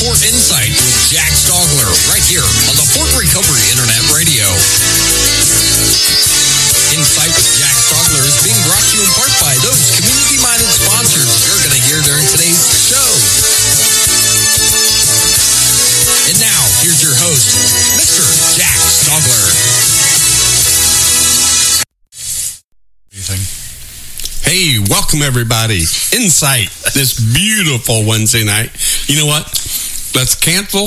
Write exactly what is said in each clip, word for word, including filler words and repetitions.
for Insight with Jack Stogler right here on the Fort Recovery Internet Radio. Insight with Jack Stogler is being brought to you in part by those community-minded sponsors you're going to hear during today's show. And now, here's your host, Mister Jack Stogler. Hey, welcome everybody. Insight, this beautiful Wednesday night. You know what? Let's cancel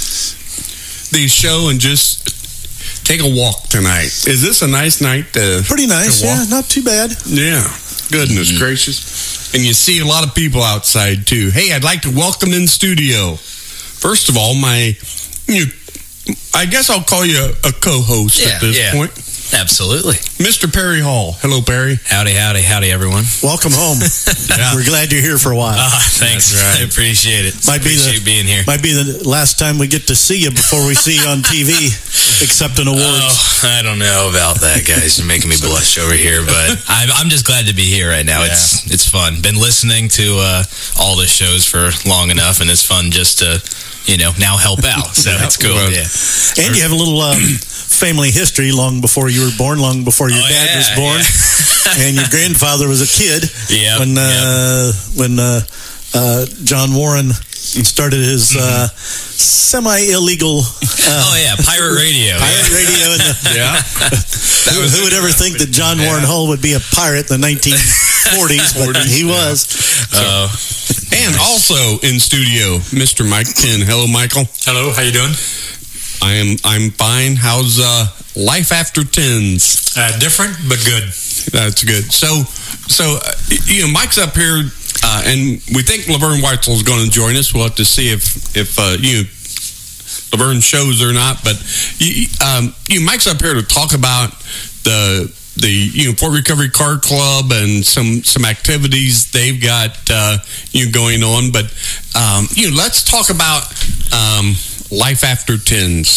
the show and just take a walk tonight. Is this a nice night to Pretty nice, to walk? yeah, not too bad. Yeah, goodness mm-hmm. gracious. And you see a lot of people outside too. Hey, I'd like to welcome in studio. First of all, my, you, I guess I'll call you a, a co-host yeah, at this yeah. point. Absolutely. Mister Perry Hall. Hello, Perry. Howdy, howdy, howdy, everyone. Welcome home. yeah. We're glad you're here for a while. Uh, thanks. Right. I appreciate it. Might appreciate be the, being here. Might be the last time we get to see you before we see you on T V, accepting awards. Oh, I don't know about that, guys. You're making me blush over here, but I'm, I'm just glad to be here right now. Yeah. It's it's fun. Been listening to uh, all the shows for long enough, and it's fun just to, you know, now help out. So it's cool. Well, yeah. And you have a little um, family history long before you were born, long before your oh, dad yeah, was born, yeah. and your grandfather was a kid. Yeah. When uh, yep. when uh, uh, John Warren started his uh, semi-illegal. Uh, oh yeah, pirate radio. Pirate yeah. radio. In the, yeah. who, who would ever think that John yeah. Warren Hull would be a pirate in the nineteen forties? But he was. So, uh, and also in studio, Mister Mike Ken. Hello, Michael. Hello. How you doing? I am. I'm fine. How's uh, life after tens? Uh, different, but good. That's good. So, so uh, you know, Mike's up here, uh, and we think Laverne Weitzel is going to join us. We'll have to see if if uh, you know, Laverne shows or not. But you, um, you know, Mike's up here to talk about the the you know Fort Recovery Car Club and some some activities they've got uh, you know, going on. But um, you know, let's talk about. Um, Life after tens,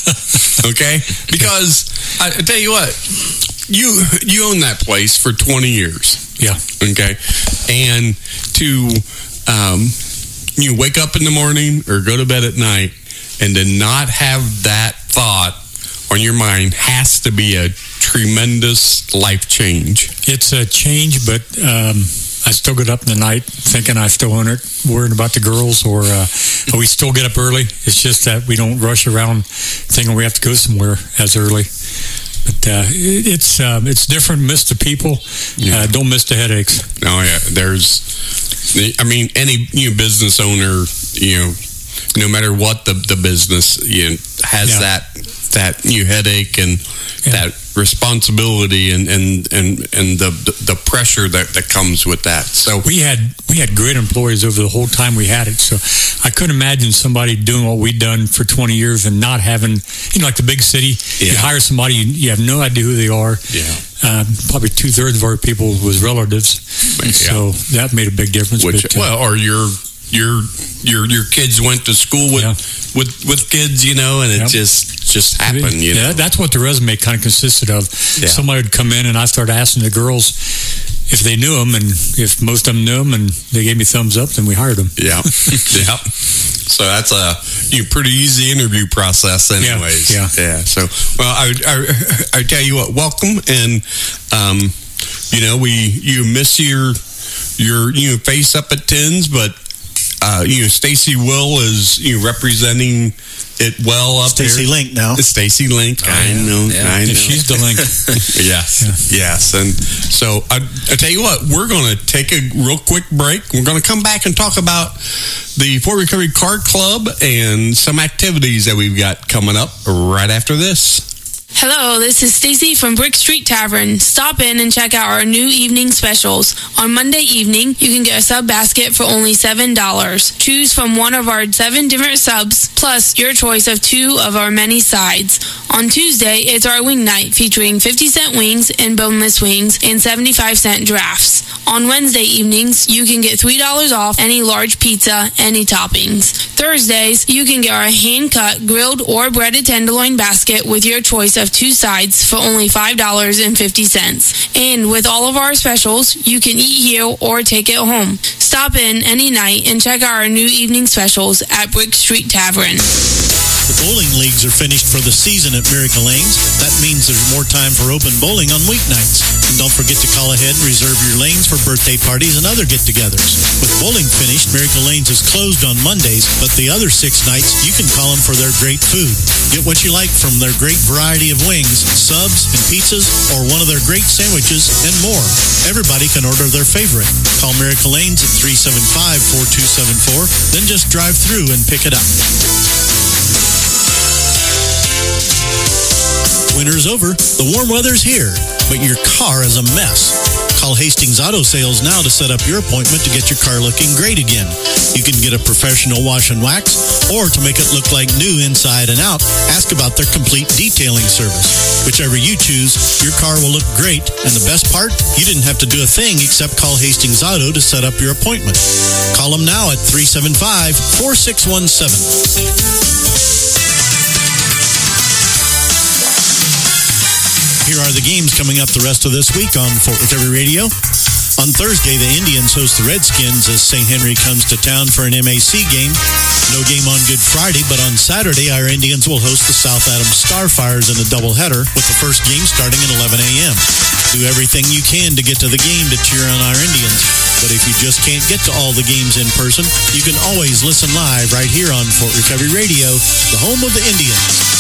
okay? Because I, I tell you what, you you own that place for twenty years, yeah. Okay, and to um, you wake up in the morning or go to bed at night, and to not have that thought on your mind has to be a tremendous life change. It's a change, but. Um I still get up in the night thinking I still own it, worrying about the girls, or uh, we still get up early. It's just that we don't rush around thinking we have to go somewhere as early. But uh, it's um, it's different. Miss the people. Yeah. Uh, don't miss the headaches. Oh, yeah. There's, I mean, any you know, business owner, you know, no matter what the, the business, you know, has yeah. that, that new headache and yeah. that responsibility and and and and the the pressure that that comes with that. So we had we had great employees over the whole time we had it. So I couldn't imagine somebody doing what we'd done for twenty years and not having, you know, like the big city. Yeah. You hire somebody, you have no idea who they are. Yeah. Uh, probably two thirds of our people was relatives. Yeah. So that made a big difference. Which, but, uh, well, or your your your your kids went to school with yeah. with with kids, you know, and it yep. just just happened. You yeah, know, that's what the resume kind of consisted of. Yeah. Somebody would come in, and I started asking the girls if they knew them, and if most of them knew them, and they gave me thumbs up, then we hired them. Yeah, yeah. So that's a you know, pretty easy interview process, anyways. Yeah, yeah. yeah. So, well, I, I I tell you what, welcome, and um, you know, we you miss your your you know face up at tens, but. Uh, you know, Stacy Will is you know, representing it well up Stacy here. Link now. Stacy Link. Oh, I yeah. know. Yeah. I know. She's the link. yes. Yeah. Yes. And so I, I tell you what, we're going to take a real quick break. We're going to come back and talk about the Fort Recovery Car Club and some activities that we've got coming up right after this. Hello, this is Stacy from Brick Street Tavern. Stop in and check out our new evening specials. On Monday evening, you can get a sub basket for only seven dollars. Choose from one of our seven different subs, plus your choice of two of our many sides. On Tuesday, it's our wing night featuring fifty cent wings and boneless wings and seventy-five cent drafts. On Wednesday evenings, you can get three dollars off any large pizza, any toppings. Thursdays, you can get our hand-cut, grilled, or breaded tenderloin basket with your choice of two sides for only five dollars and fifty cents. And with all of our specials, you can eat here or take it home. Stop in any night and check out our new evening specials at Brick Street Tavern. The bowling leagues are finished for the season at Miracle Lanes. That means there's more time for open bowling on weeknights. And don't forget to call ahead and reserve your lanes for birthday parties and other get-togethers. With bowling finished, Miracle Lanes is closed on Mondays, but the other six nights, you can call them for their great food. Get what you like from their great variety of wings, subs, and pizzas, or one of their great sandwiches, and more. Everybody can order their favorite. Call Miracle Lanes at three seven five, four two seven four, then just drive through and pick it up. Winter's over, the warm weather's here, but your car is a mess. Call Hastings Auto Sales now to set up your appointment to get your car looking great again. You can get a professional wash and wax, or to make it look like new inside and out, ask about their complete detailing service. Whichever you choose, your car will look great, and the best part, you didn't have to do a thing except call Hastings Auto to set up your appointment. Call them now at three seven five, four six one seven. Here are the games coming up the rest of this week on Fort McHenry Radio. On Thursday, the Indians host the Redskins as Saint Henry comes to town for an M A C game. No game on Good Friday, but on Saturday, our Indians will host the South Adams Starfires in a doubleheader, with the first game starting at eleven a.m. Do everything you can to get to the game to cheer on our Indians. But if you just can't get to all the games in person, you can always listen live right here on Fort McHenry Radio, the home of the Indians.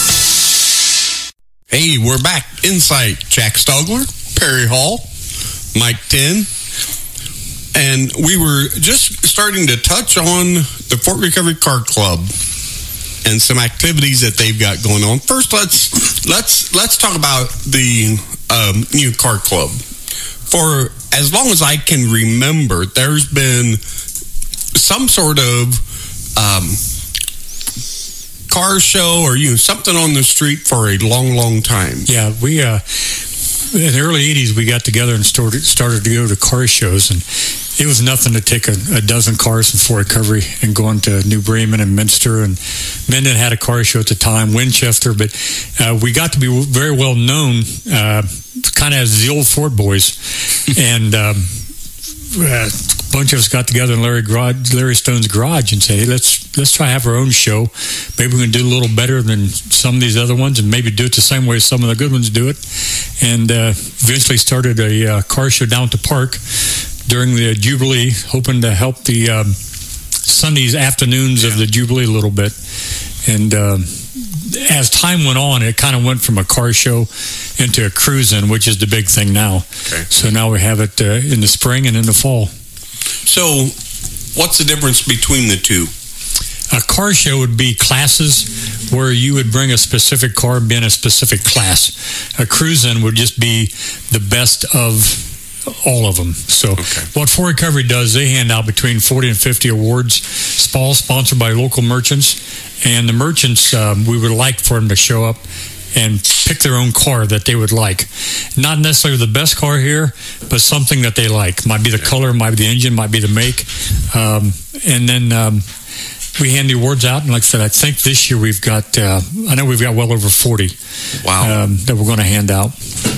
Hey, we're back. Insight. Jack Stogler, Perry Hall, Mike Ten. And we were just starting to touch on the Fort McHenry Car Club and some activities that they've got going on. First, let's let's let's talk about the um, new car club. For as long as I can remember, there's been some sort of um, car show or you know something on the street for a long, long time. Yeah, we uh, in the early eighties we got together and started started to go to car shows, and it was nothing to take a, a dozen cars from Fort Recovery and going to New Bremen and Minster, and Minden had a car show at the time, Winchester, but uh, we got to be very well known, uh, kind of as the old Fort Boys, and um, uh, a bunch of us got together in Larry, garage, Larry Stone's garage and said, hey, let's let's try to have our own show. Maybe we can do a little better than some of these other ones, and maybe do it the same way some of the good ones do it. And uh, eventually started a uh, car show down at the park during the Jubilee, hoping to help the um, Sundays afternoons yeah. of the Jubilee a little bit. And um, as time went on, it kind of went from a car show into a cruising, which is the big thing now. Okay. So now we have it uh, in the spring and in the fall. So what's the difference between the two? A car show would be classes where you would bring a specific car and be in a specific class. A cruising would just be the best of all of them. So okay. What Fort Recovery does, they hand out between forty and fifty awards, all sponsored by local merchants. And the merchants, um, we would like for them to show up and pick their own car that they would like. Not necessarily the best car here, but something that they like. Might be the color, might be the engine, might be the make. Um, and then um, we hand the awards out. And like I said, I think this year we've got, uh, I know we've got well over forty wow. um, that we're going to hand out.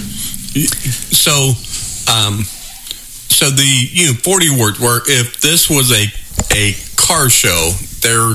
So, Um, so the you know forty awards, where if this was a a car show, there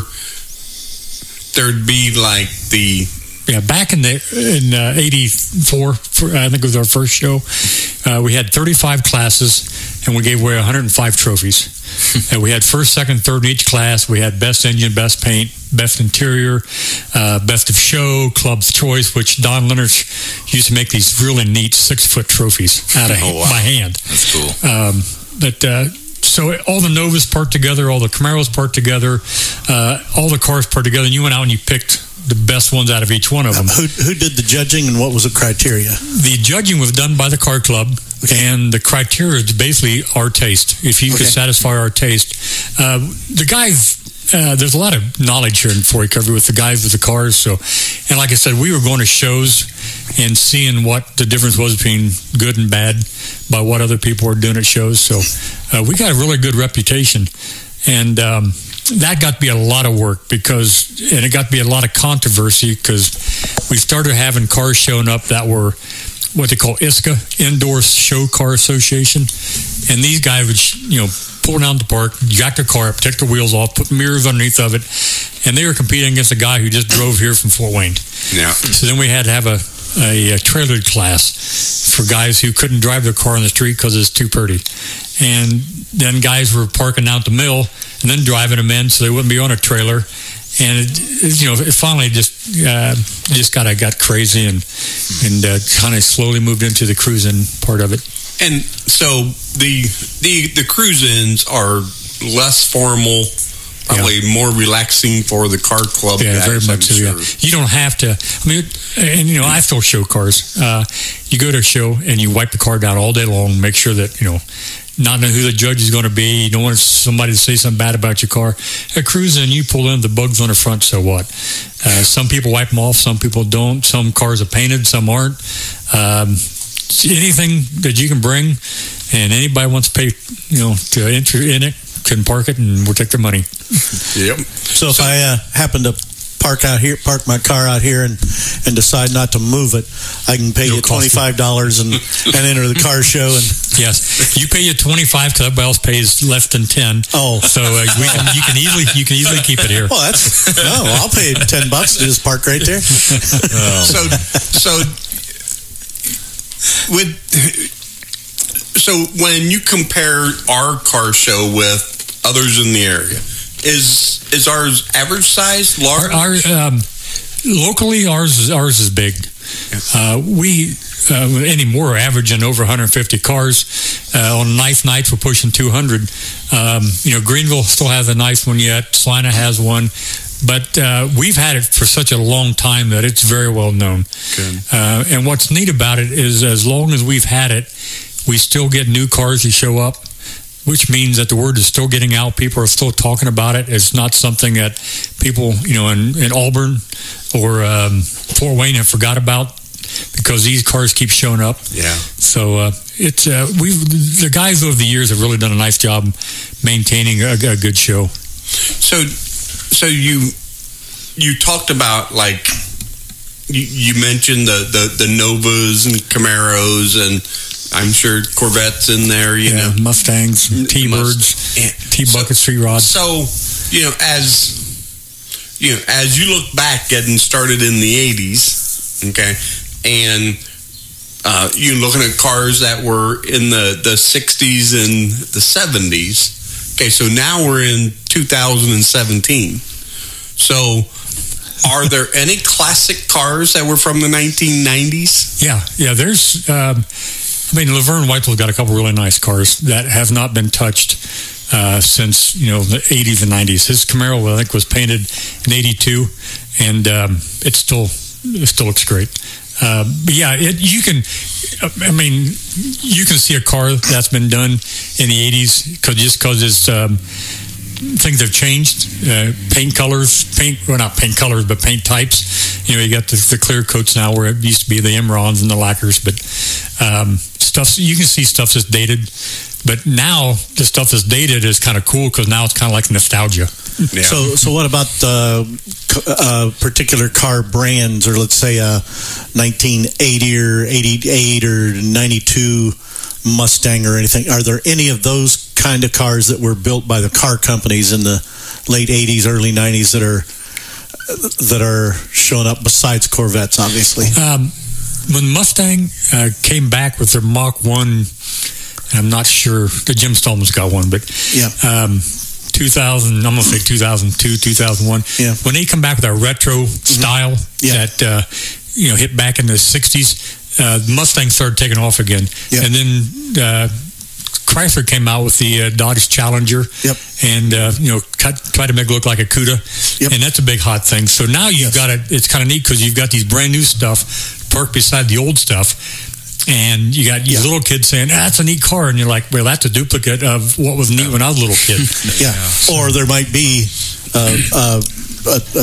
there'd be like the yeah back in the in uh, eighty-four, for, I think it was our first show. Uh, we had thirty-five classes, and we gave away one hundred five trophies. And we had first, second, third in each class. We had best engine, best paint, best interior, uh, best of show, club's choice, which Don Leonard used to make these really neat six-foot trophies out of oh, wow. by hand. That's cool. Um, but uh, so all the Novas part together, all the Camaros part together, uh, all the cars part together, and you went out and you picked the best ones out of each one of them. Who, who did the judging, and what was the criteria? The judging was done by the car club, okay. And the criteria is basically our taste. If you okay. could satisfy our taste. Uh, the guys, uh, there's a lot of knowledge here in Fort Recovery with the guys with the cars. So, and like I said, we were going to shows and seeing what the difference was between good and bad by what other people were doing at shows. So uh, we got a really good reputation. And um, that got to be a lot of work because, and it got to be a lot of controversy because we started having cars showing up that were what they call I S C A, Indoor Show Car Association, and these guys would, you know, pull down the park, jack their car up, take the wheels off, put mirrors underneath of it, and they were competing against a guy who just drove here from Fort Wayne. Yeah. So then we had to have a a, a trailer class for guys who couldn't drive their car on the street because it's too pretty. And then guys were parking out the mill and then driving them in so they wouldn't be on a trailer. And it, it, you know, it finally just uh, just got got crazy and and uh, kind of slowly moved into the cruising part of it. And so the the the cruise-ins are less formal, probably yeah. more relaxing for the car club. Yeah, guys, very I'm much so. sure. Yeah. You don't have to. I mean, and you know, I still show cars. Uh, you go to a show and you wipe the car down all day long. Make sure that you know, not know who the judge is going to be. You don't want somebody to say something bad about your car. At cruising, you pull in the bugs on the front. So what? Uh, some people wipe them off. Some people don't. Some cars are painted. Some aren't. Um, anything that you can bring, and anybody wants to pay, you know, to enter in it, can park it, and we'll take their money. Yep. So if I uh, happen to park out here, park my car out here, and, and decide not to move it, I can pay It'll you twenty-five dollars and, and enter the car show. And yes, you pay you twenty-five because everybody else pays less than ten. Oh, so uh, we can, you can easily you can easily keep it here. Well, that's no. I'll pay ten bucks to just park right there. Oh. So so with so when you compare our car show with others in the area, is is ours average size, large? Our, our um, locally, ours is ours is big. Uh, we uh, anymore are averaging over one hundred fifty cars. Uh, on nice nights, we're pushing two hundred. Um, you know, Greenville still has a nice one yet. Salina has one. But uh, we've had it for such a long time that it's very well known. Uh, and what's neat about it is as long as we've had it, we still get new cars that show up, which means that the word is still getting out. People are still talking about it. It's not something that people, you know, in, in Auburn or um, Fort Wayne have forgot about because these cars keep showing up. Yeah. So uh, it's uh, we the guys over the years have really done a nice job maintaining a, a good show. So, so you you talked about like you, you mentioned the, the, the Novas and Camaros and I'm sure Corvettes in there, you yeah, know. Mustangs, T-Birds, T-Bucket, so, Street Rods. So, you know, as you know, as you look back getting started in the eighties, okay, and uh, you're looking at cars that were in the, the sixties and the seventies. Okay, so now we're in two thousand seventeen. So, are there any classic cars that were from the nineteen nineties? Yeah, yeah, there's... Um, I mean, Laverne Whitel's got a couple really nice cars that have not been touched uh, since, you know, the eighties and nineties. His Camaro, I think, was painted in eighty-two, and um, it still it still looks great. Uh, but yeah, it, you can, I mean, you can see a car that's been done in the eighties cause, just because it's, um, things have changed. Uh, paint colors, paint, well, not paint colors, but paint types. You know, you got the, the clear coats now where it used to be the Imrons and the lacquers, but um, stuff, you can see stuff that's dated. But now the stuff that's dated is kind of cool because now it's kind of like nostalgia. Yeah. So, so what about uh, uh, particular car brands, or let's say a nineteen eighty or eighty-eight or ninety-two Mustang or anything? Are there any of those kind of cars that were built by the car companies in the late eighties, early nineties that are that are showing up besides Corvettes, obviously? Um, when Mustang uh, came back with their Mach one, I'm not sure, the Jim Stallman's got one, but yeah. um, two thousand, I'm going to say two thousand two, two thousand one. Yeah. When they come back with a retro style mm-hmm. yeah. that, uh, you know, hit back in the sixties, uh, Mustang started taking off again. Yeah. And then uh, Chrysler came out with the uh, Dodge Challenger. Yep. And, uh, you know, cut, try to make it look like a CUDA. Yep. And that's a big hot thing. So now you've yes. got it, it's kind of neat because you've got these brand new stuff parked beside the old stuff. And you got these yeah. little kids saying, ah, that's a neat car. And you're like, well, that's a duplicate of what was neat when I was a little kid. yeah. Or there might be uh, uh, a, a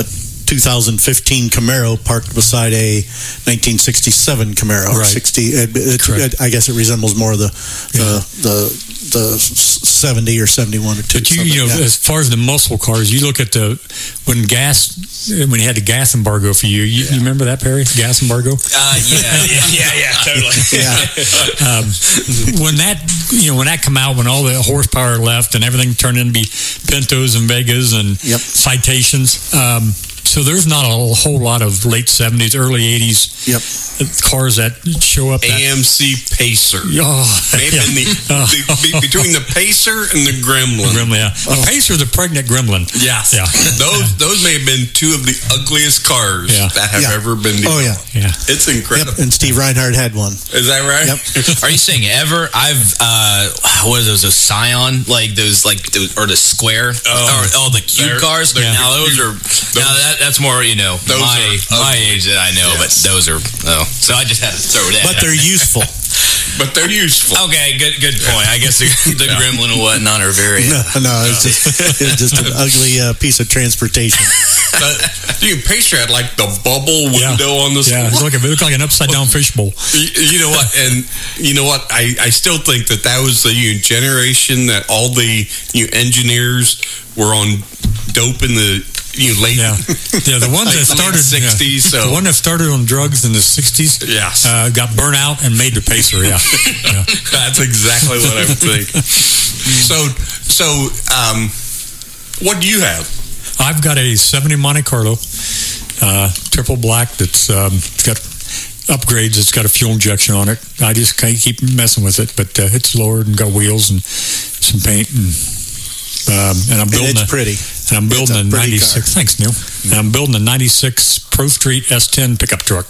two thousand fifteen Camaro parked beside a nineteen sixty-seven Camaro. Right. sixty. It, it, it, I guess it resembles more the the the, the seventy or seventy-one or two. But you, you know, yeah. as far as the muscle cars, you look at the when gas when you had the gas embargo for you. You, yeah. you remember that, Perry? Gas embargo. Uh, yeah, yeah, yeah, yeah, totally. yeah. um, when that you know when that come out, when all the horsepower left and everything turned into be Pintos and Vegas and yep. Citations. Um, So there's not a whole lot of late seventies, early eighties yep. cars that show up. A M C Pacer. Oh, Maybe yeah. the, the, the, between the Pacer and the Gremlin. Gremlin, yeah. The Oh. Pacer, the pregnant Gremlin. Yes. Yeah. Those those may have been two of the ugliest cars Yeah. that have Yeah. ever been Oh, developed. yeah. Yeah. It's incredible. Yep. And Steve Reinhardt had one. Is that right? Yep. Are you saying ever? I've uh, what are those? Those Scion, like those, like those, or the Square, Oh. or oh, the cute They're- cars. they're- Now those are now that that's more you know Those my are my ugly. age that I know, Yes. but those are oh. So I just had to throw that. But they're useful. But they're useful. Okay, good good point. I guess the, the Yeah. Gremlin and whatnot are very. No, no, it's just it's just an ugly uh, piece of transportation. But, dude, Pacer had like the bubble Yeah. window on the Yeah, it looked like, it looked like an upside down fishbowl. You, you know what? And you know what? I, I still think that that was the you know, generation that all the you know, engineers were on dope in the you know, late Yeah, yeah. The ones like that started sixties. yeah, So the one that started on drugs in the sixties, Yes. uh, got burnt out and made the Pacer. Yeah, yeah. that's exactly what I would think. So so um, what do you have? I've got a seventy Monte Carlo, uh, triple black. That's um, it's got upgrades. It's got a fuel injection on it. I just can't keep messing with it, but uh, it's lowered and got wheels and some paint and. Um, and I'm building and it's a, pretty. And I'm building It's a, a pretty ninety-six. car. Thanks, Neil. And I'm building a ninety-six Pro Street S ten pickup truck.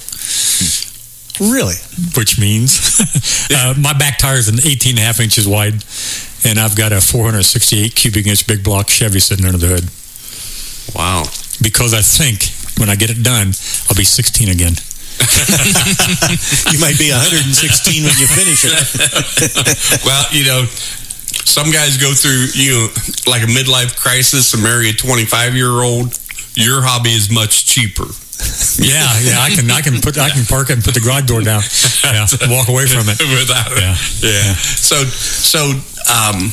Really? Which means uh, my back tire is an eighteen and a half inches wide, and I've got a four hundred sixty-eight cubic inch big block Chevy sitting under the hood. Wow. Because I think when I get it done, I'll be sixteen again. You might be one hundred sixteen when you finish it. Well, you know, some guys go through you know like a midlife crisis and marry a twenty-five year old. Your hobby is much cheaper. Yeah, yeah, I can, I can put, I can park it and put the garage door down. Yeah, walk away from it. Without Yeah. yeah. yeah. So, so um,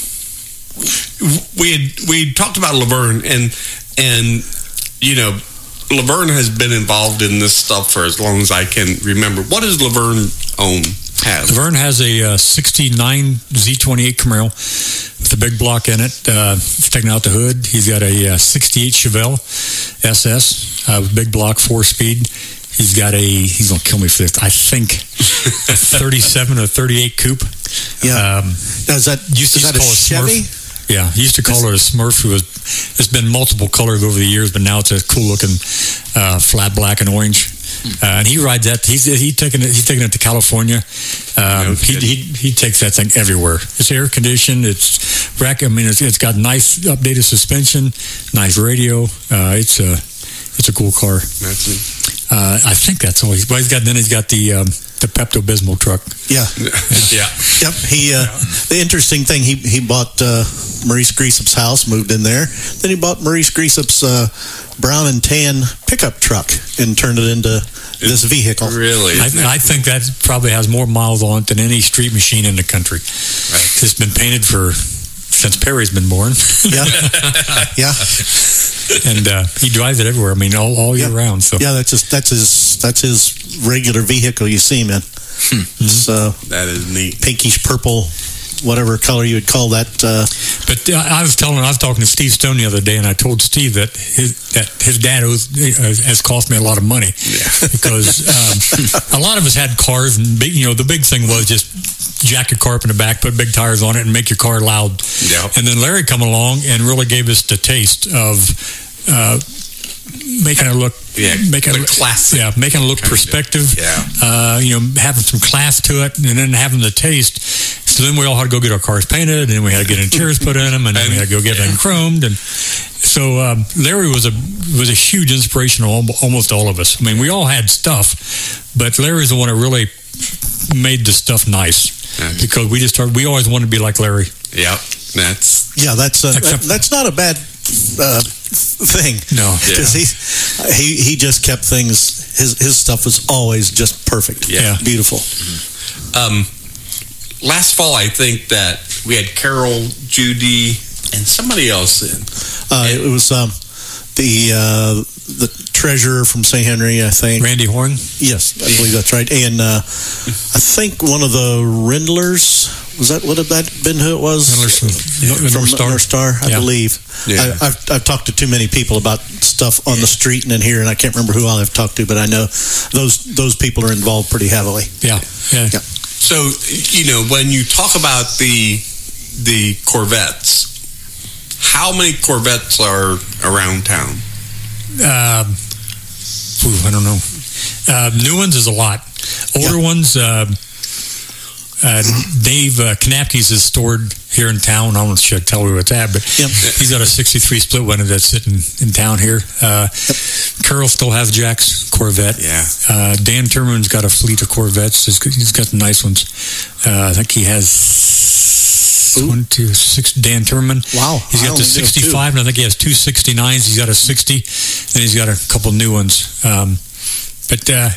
we had we had talked about Laverne, and and you know, Laverne has been involved in this stuff for as long as I can remember. What does Laverne own? Have? Laverne has a uh, sixty-nine Z twenty-eight Camaro with a big block in it. Uh, it's taken out the hood. He's got a uh, sixty-eight Chevelle S S uh, with big block, four speed. He's got a, he's going to kill me for this, I think, a thirty-seven or thirty-eight coupe. Yeah. Um, Now, is that, used to is that call a it Chevy? Smurf. Yeah, he used to call it a Smurf. It was, it's been multiple colors over the years, but now it's a cool looking uh, flat black and orange. Uh, and he rides that. He's he taking it. He's taking it to California. Um, No he, he he takes that thing everywhere. It's air conditioned. It's rack. I mean, it's, it's got nice updated suspension, nice radio. Uh, it's a it's a cool car. That's it. Uh, I think that's all he's. Well, he's got. Then he's got the um, the Pepto Bismol truck. Yeah. Yeah. Yep. He. Uh, the interesting thing, he he bought uh, Maurice Greasup's house, moved in there. Then he bought Maurice Greasup's uh, brown and tan pickup truck and turned it into this vehicle. Really? I, I think that probably has more miles on it than any street machine in the country. Right. It's been painted for since Perry's been born. Yeah. Yeah. And uh, he drives it everywhere. I mean, all, all year Yeah. round. So Yeah, that's just that's his that's his regular vehicle you see, man. It's uh, That is neat. pinkish purple, whatever color you would call that. Uh, But uh, I was telling, I was talking to Steve Stone the other day, and I told Steve that his that his dad owes, uh, has cost me a lot of money because um, a lot of us had cars, and big, you know, the big thing was just jack your car up in the back, put big tires on it, and make your car loud. Yeah. And then Larry come along and really gave us the taste of uh, making it look, Yeah, making the it, classic yeah, making it look kind of, perspective. yeah. Uh, you know, having some class to it, and then having the taste. So then we all had to go get our cars painted, and we had to get interiors put in them, and then we had to go get them chromed. And so um, Larry was a was a huge inspiration to al- almost all of us. I mean, we all had stuff, but Larry's the one that really made the stuff nice Nice. because we just started. We always wanted to be like Larry. Yep. That's yeah, that's uh, Except- that, that's not a bad uh, thing. No. Because he, he he just kept things, his, his stuff was always just perfect. Yeah. Beautiful. Um, last fall, I think that we had Carol, Judy, and somebody else in. Uh, it was um, the uh, the treasurer from Saint Henry, I think. Randy Horn? Yes, I believe that's right. And uh, I think one of the Rindlers, was that, would have that been who it was? Rindlers from, from North Star. North Star, I Yeah. believe. Yeah. I, I've, I've talked to too many people about stuff on the street and in here, and I can't remember who all I've talked to, but I know those those people are involved pretty heavily. Yeah. Yeah. Yeah. So, you know, when you talk about the the Corvettes, how many Corvettes are around town? Um, ooh, I don't know. Uh, new ones is a lot. Older Yeah. ones, uh, uh, Dave uh, Knapke's is stored here in town. I won't sure tell you what's at, but Yep. he's got a sixty-three split one that's sitting in town here. Uh, Carol still has Jack's Corvette. Yeah. Uh, Dan Turman's got a fleet of Corvettes. He's got, he's got nice ones. Uh, I think he has one, two, six. Dan Turman. Wow. He's I got only the know two. sixty-five, and I think he has two sixty-nines. He's got a sixty, and he's got a couple new ones. Um, but uh,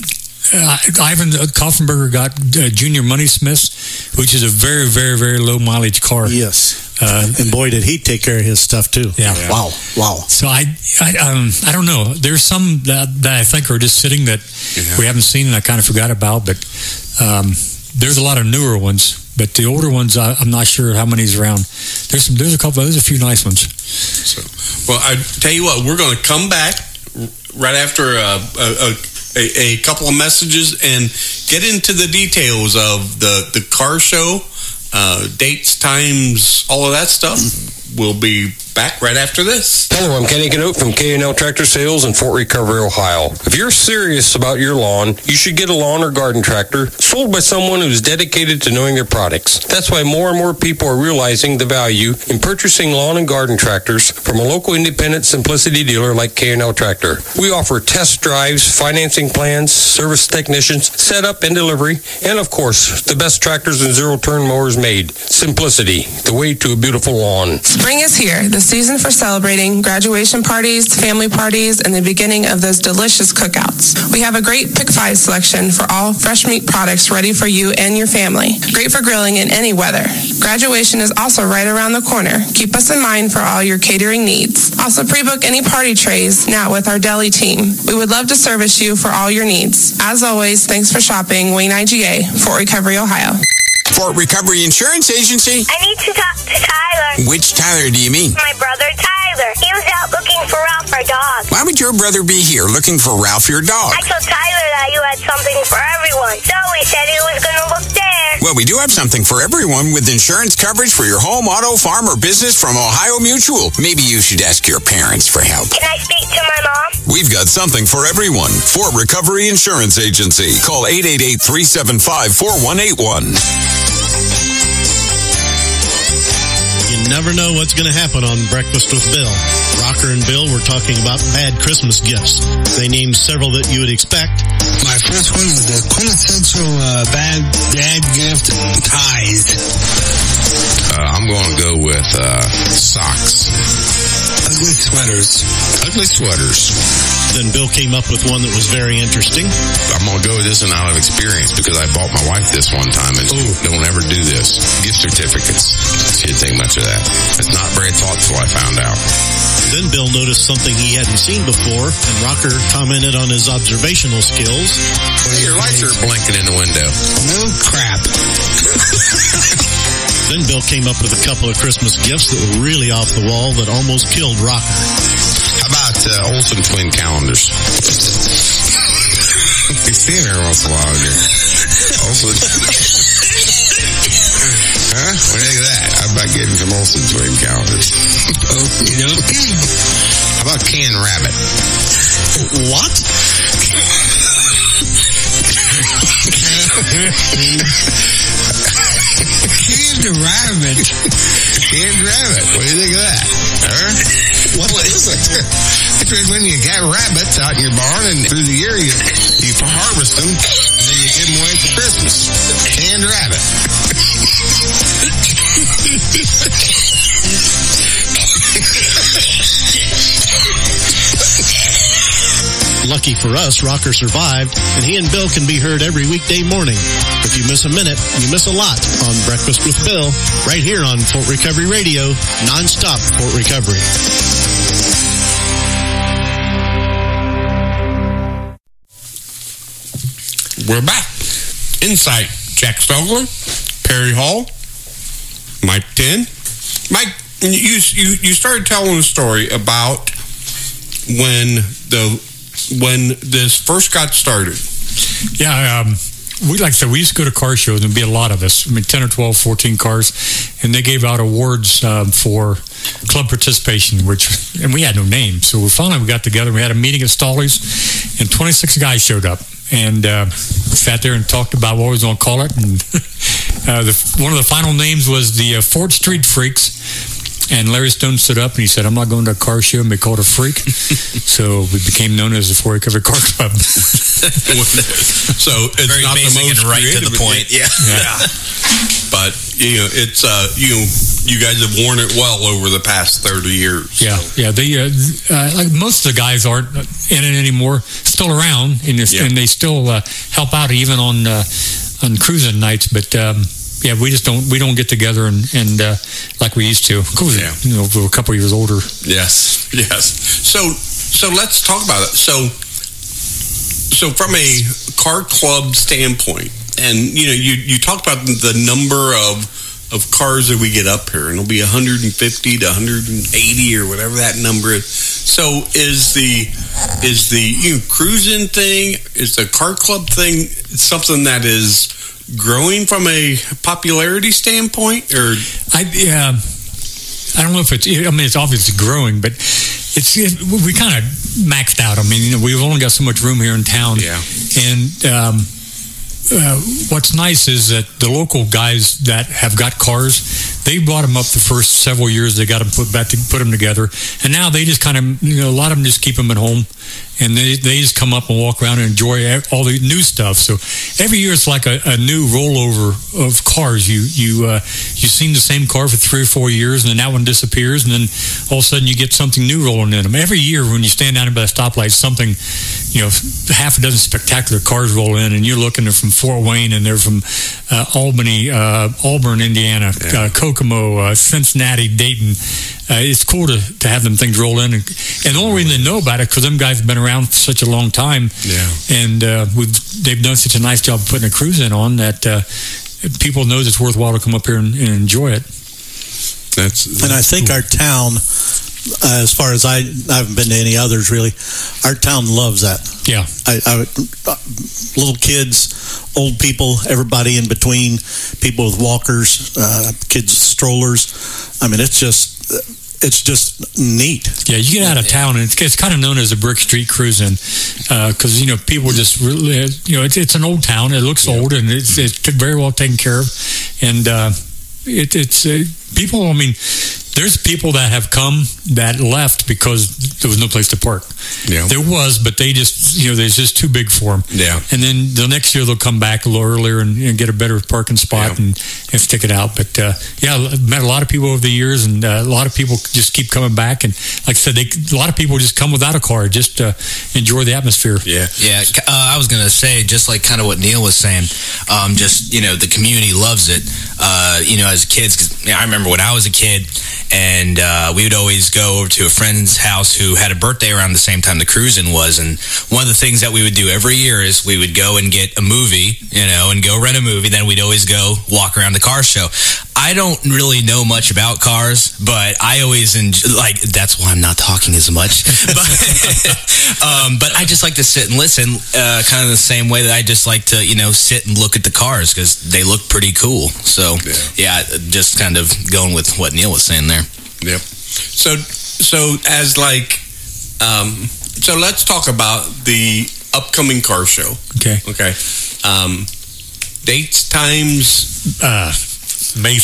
uh, Ivan Kaufenberger got uh, Junior Money Smiths, which is a very, very, very low mileage car. Yes. Uh, And boy, did he take care of his stuff, too. Yeah. Wow. Wow. So I, I, um, I don't know. There's some that, that I think are just sitting that Yeah. we haven't seen and I kind of forgot about. But um, there's a lot of newer ones. But the older ones, I, I'm not sure how many's around. There's some. There's a couple. There's a few nice ones. So, well, I tell you what, we're going to come back right after a, a, a, a couple of messages and get into the details of the, the car show, uh, dates, times, all of that stuff. We'll be back right after this. Hello, I'm Kenny Canote from K and L Tractor Sales in Fort Recovery, Ohio. If you're serious about your lawn, you should get a lawn or garden tractor sold by someone who's dedicated to knowing their products. That's why more and more people are realizing the value in purchasing lawn and garden tractors from a local independent Simplicity dealer like K and L Tractor. We offer test drives, financing plans, service technicians, setup and delivery, and of course, the best tractors and zero-turn mowers made. Simplicity, the way to a beautiful lawn. Spring is here, the season for celebrating graduation parties, family parties, and the beginning of those delicious cookouts. We have a great Pick Five selection for all fresh meat products ready for you and your family. Great for grilling in any weather. Graduation is also right around the corner. Keep us in mind for all your catering needs. Also pre-book any party trays now with our deli team. We would love to service you for all your needs. As always, thanks for shopping Wayne I G A, Fort Recovery, Ohio. Fort Recovery Insurance Agency? I need to talk to Tyler. Which Tyler do you mean? My brother Tyler. He was out looking for Ralph, our dog. Why would your brother be here looking for Ralph, your dog? I told Tyler that you had something for everyone, so he said he was going to look there. Well, we do have something for everyone with insurance coverage for your home, auto, farm, or business from Ohio Mutual. Maybe you should ask your parents for help. Can I speak to my mom? We've got something for everyone. Fort Recovery Insurance Agency. Call eight eight eight, three seven five, four one eight one. You never know what's going to happen on Breakfast with Bill. Rocker and Bill were talking about bad Christmas gifts. They named several that you would expect. My first one is the quintessential uh, bad dad gift, ties. Uh, I'm going to go with uh, socks. Ugly sweaters. Ugly sweaters. Then Bill came up with one that was very interesting. I'm going to go with this and out of experience because I bought my wife this one time and Ooh. don't ever do this. Gift certificates. She didn't think much of that. It's not very thoughtful, I found out. Then Bill noticed something he hadn't seen before, and Rocker commented on his observational skills. Well, your lights are blinking in the window. No crap. Then Bill came up with a couple of Christmas gifts that were really off the wall that almost killed Rocker. How about uh, Olsen twin calendars? We see them every once in a while here. Olsen. Huh? What do you think of that? How about getting some Olsen twin calendars? Okay, okay. How about canned rabbit? What? Canned rabbit. Canned rabbit. What do you think of that? Huh? What is it? It's when you got rabbits out in your barn and through the year you, you harvest them and then you give them away for Christmas. Canned rabbit. Lucky for us, Rocker survived, and he and Bill can be heard every weekday morning. If you miss a minute, you miss a lot on Breakfast with Bill, right here on Fort Recovery Radio, nonstop Fort Recovery. We're back. Insight. Jack Stogler, Perry Hall, Mike Ten. Mike, you you you started telling a story about when the when this first got started. Yeah, um, we like I said, we used to go to car shows, and there'd be a lot of us. I mean, ten or twelve, fourteen cars, and they gave out awards um, for club participation, which, and we had no name. So we finally we got together. We had a meeting at Stolly's, and twenty-six guys showed up. And uh, sat there and talked about what we was going to call it. And uh, the, one of the final names was the uh, Fort Street Freaks. And Larry Stone stood up and he said, "I'm not going to a car show and be called a freak." So we became known as the Fort Recovery Car Club. So it's very not the most and right to the point. Yeah. yeah. yeah. But, you know, it's, uh, you know, you guys have worn it well over the past thirty years. Yeah, so. yeah. They, uh, uh, like most of the guys aren't in it anymore, still around, and, yeah. and they still uh, help out even on uh, on cruising nights. But um, yeah, we just don't we don't get together and, and uh, like we used to. Of course, yeah. you know, we're a couple years older. Yes, yes. So so let's talk about it. So so from a car club standpoint, and you know, you you talked about the number of of cars that we get up here, and it'll be one hundred fifty to one hundred eighty or whatever that number is. So is the is the you know, cruising thing, is the car club thing something that is growing from a popularity standpoint, or I yeah, I don't know if it's. I mean, it's obviously growing, but it's it, we kind of maxed out. I mean, you know, we've only got so much room here in town, yeah, and. Um, Uh, what's nice is that the local guys that have got cars, they brought them up the first several years. They got them put back to put them together, and now they just kind of, you know, a lot of them just keep them at home, and they they just come up and walk around and enjoy all the new stuff. So every year it's like a, a new rollover of cars. You you uh, you've seen the same car for three or four years, and then that one disappears, and then all of a sudden you get something new rolling in them. Every year when you stand down by the stoplight, something, you know, half a dozen spectacular cars roll in, and you're looking at from Fort Wayne, and they're from uh, Albany, uh, Auburn, Indiana, yeah. uh, Kokomo, uh, Cincinnati, Dayton. Uh, it's cool to, to have them things roll in, and, and the only reason they know about it because them guys have been around for such a long time, yeah. and uh, we've they've done such a nice job putting a cruise in on that uh, people know it's worthwhile to come up here and, and enjoy it. That's, that's and I think cool. Our town. Uh, as far as I, I haven't been to any others really. Our town loves that. Yeah, I, I, little kids, old people, everybody in between, people with walkers, uh, kids with strollers. I mean, it's just, it's just neat. Yeah, you get out of town, and it's, it's kind of known as a Brick Street cruising because uh, you know people just really, you know, it's, it's an old town. It looks yeah. old, and it's, it's very well taken care of, and uh, it, it's uh, people. I mean. There's people that have come that left because there was no place to park. Yeah. There was, but they just, you know, they're just too big for them. Yeah. And then the next year they'll come back a little earlier and, and get a better parking spot yeah. and, and stick it out. But, uh, yeah, I've met a lot of people over the years, and uh, a lot of people just keep coming back. And like I said, they, a lot of people just come without a car, just uh, enjoy the atmosphere. Yeah. Yeah. Uh, I was going to say, just like kind of what Neil was saying, um, just, you know, the community loves it. Uh, you know, as kids, cause, you know, I remember when I was a kid, and uh, we would always go over to a friend's house who had a birthday around the same time the cruising was. And one of the things that we would do every year is we would go and get a movie, you know, and go rent a movie. Then we'd always go walk around the car show. I don't really know much about cars, but I always enjoy, like, that's why I'm not talking as much. but, um, but I just like to sit and listen, uh, kind of the same way that I just like to, you know, sit and look at the cars because they look pretty cool. So, yeah. yeah, just kind of going with what Neil was saying there. Yep. So, so as like, um, so let's talk about the upcoming car show. Okay. Okay. Um, dates, times, uh, May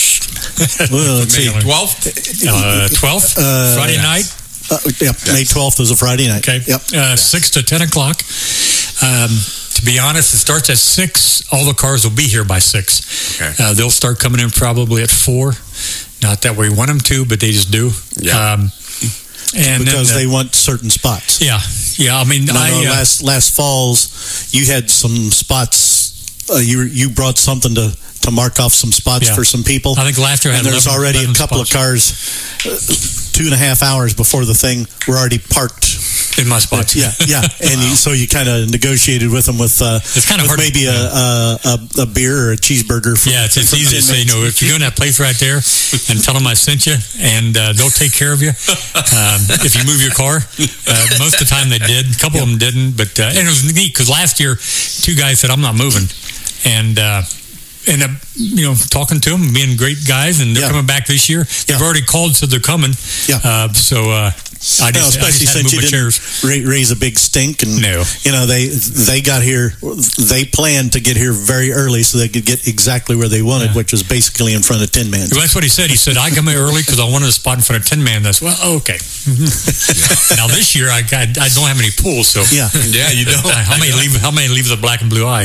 well, let's see. twelfth? Uh, twelfth? Uh, Friday yes. night? Uh, yep, yes. May twelfth is a Friday night. Okay. Yep. Uh, yes. six to ten o'clock. Um, to be honest, it starts at six. All the cars will be here by six. Okay. Uh, they'll start coming in probably at four. Not that we want them to, but they just do. Yeah. Um, and because then, uh, they want certain spots. Yeah, Yeah, I mean, And I, I, know uh, last last falls you had some spots. Uh, you you brought something to, to mark off some spots Yeah. for some people. I think last year I and had there's eleven already a eleven couple spots. of cars. Uh, two and a half hours before the thing were already parked in my spots. Yeah, yeah, and you, so you kind of negotiated with them with uh, It's kinda with hard to- maybe a, a, a a beer or a cheeseburger. From, Yeah, it's, it's from easy to say, you know, if you go in that place right there and tell them I sent you, and uh, they'll take care of you. Um, if you move your car, uh, most of the time they did. A couple of them didn't, but uh, and it was neat because last year two guys said I'm not moving, and uh, and uh, you know, talking to them, being great guys, and they're Yeah. coming back this year. They've already called, said they're coming. Yeah. Uh, so. Uh, I No, just, I especially just had to since you move my didn't chairs. ra- raise a big stink, and No. you know they they got here. They planned to get here very early so they could get exactly where they wanted, which was basically in front of Tin Man. Well, that's what he said. He said, I come here early because I wanted a spot in front of Tin Man. That's, well, okay. Now, this year, I got, I don't have any pools, so. Yeah. Yeah, you don't. How many leave, how many leave the black and blue eye?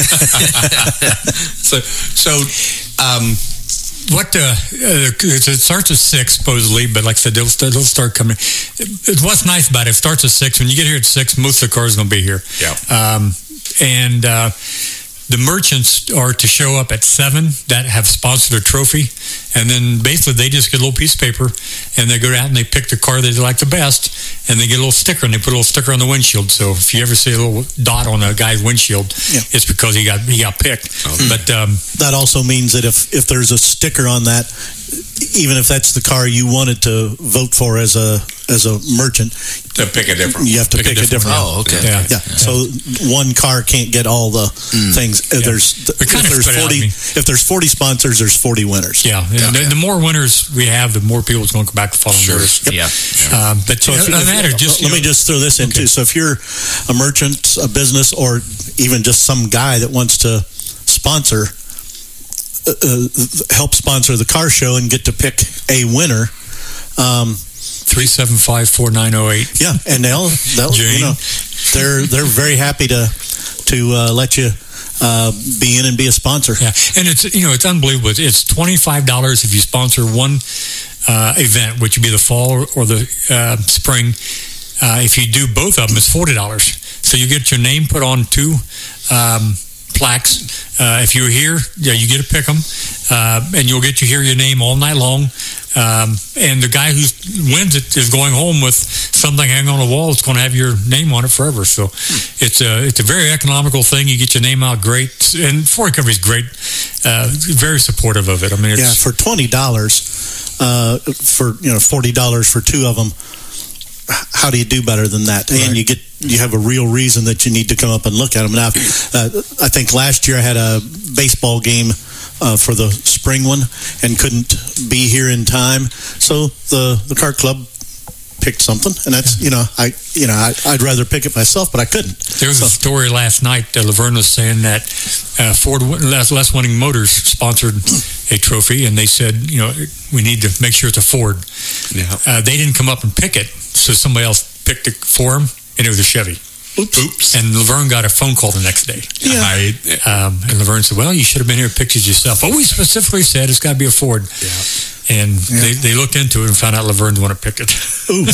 So, so, um, What, uh, uh, it starts at six, supposedly, but like I said, they'll, start- they'll start coming. It, what's nice about it, it starts at six. When you get here at six, most of the cars are going to be here. Yeah. Um, and, uh, the merchants are to show up at seven that have sponsored a trophy, and then basically they just get a little piece of paper and they go out and they pick the car that they like the best, and they get a little sticker and they put a little sticker on the windshield. So if you ever see a little dot on a guy's windshield, Yeah. it's because he got he got picked. But um, That also means that if if there's a sticker on that, even if that's the car you wanted to vote for as a as a merchant, to pick a different you have to pick, a different. Oh, okay. yeah, Yeah. So one car can't get all the things. Uh, There's We kind if of there's spread out, forty I mean. if there's forty sponsors, there's forty winners. yeah, and the, the more winners we have, the more people is going to come back to follow Sure. us. Yeah. Um, but So if, other if- than that, it's just let you me know, just throw this in too. So if you're a merchant, a business, or even just some guy that wants to sponsor, uh, uh, help sponsor the car show and get to pick a winner. Um, three seven five four nine zero eight. yeah, and they'll, they'll Jane. you know, they're they're very happy to to uh, let you uh, be in and be a sponsor. Yeah, and it's you know it's unbelievable. It's- It's twenty five dollars if you sponsor one uh, event, which would be the fall or, or the uh, spring. Uh, if you do both of them, it's forty dollars. So you get your name put on two um, plaques. Uh, if you're here, yeah, you get to pick them, uh, and you'll get to hear your name all night long. Um, and the guy who wins it is going home with something hanging on the wall. It's going to have your name on it forever. So it's a it's a very economical thing. You get your name out great, and Ford Recovery is great. Uh, very supportive of it. I mean, it's, Yeah, for twenty dollars, uh, for you know forty dollars for two of them. How do you do better than that? And Right. you get you have a real reason that you need to come up and look at them. Now, uh, I think last year I had a baseball game uh, for the spring one and couldn't be here in time, so the the car club picked something, and that's you know I you know I, I'd rather pick it myself, but I couldn't. There was a story last night that Laverne was saying that uh, Ford Les, Les Winning Motors sponsored a trophy, and they said, you know, we need to make sure it's a Ford. Yeah. Uh, they didn't come up and pick it, so somebody else picked it for them, and it was a Chevy. Oops. Oops. And Laverne got a phone call the next day. Yeah. I, Um, and Laverne said, well, you should have been here and picked it yourself. But we specifically said it's got to be a Ford. Yeah. And they, they looked into it and found out Laverne's want to pick it. Ooh.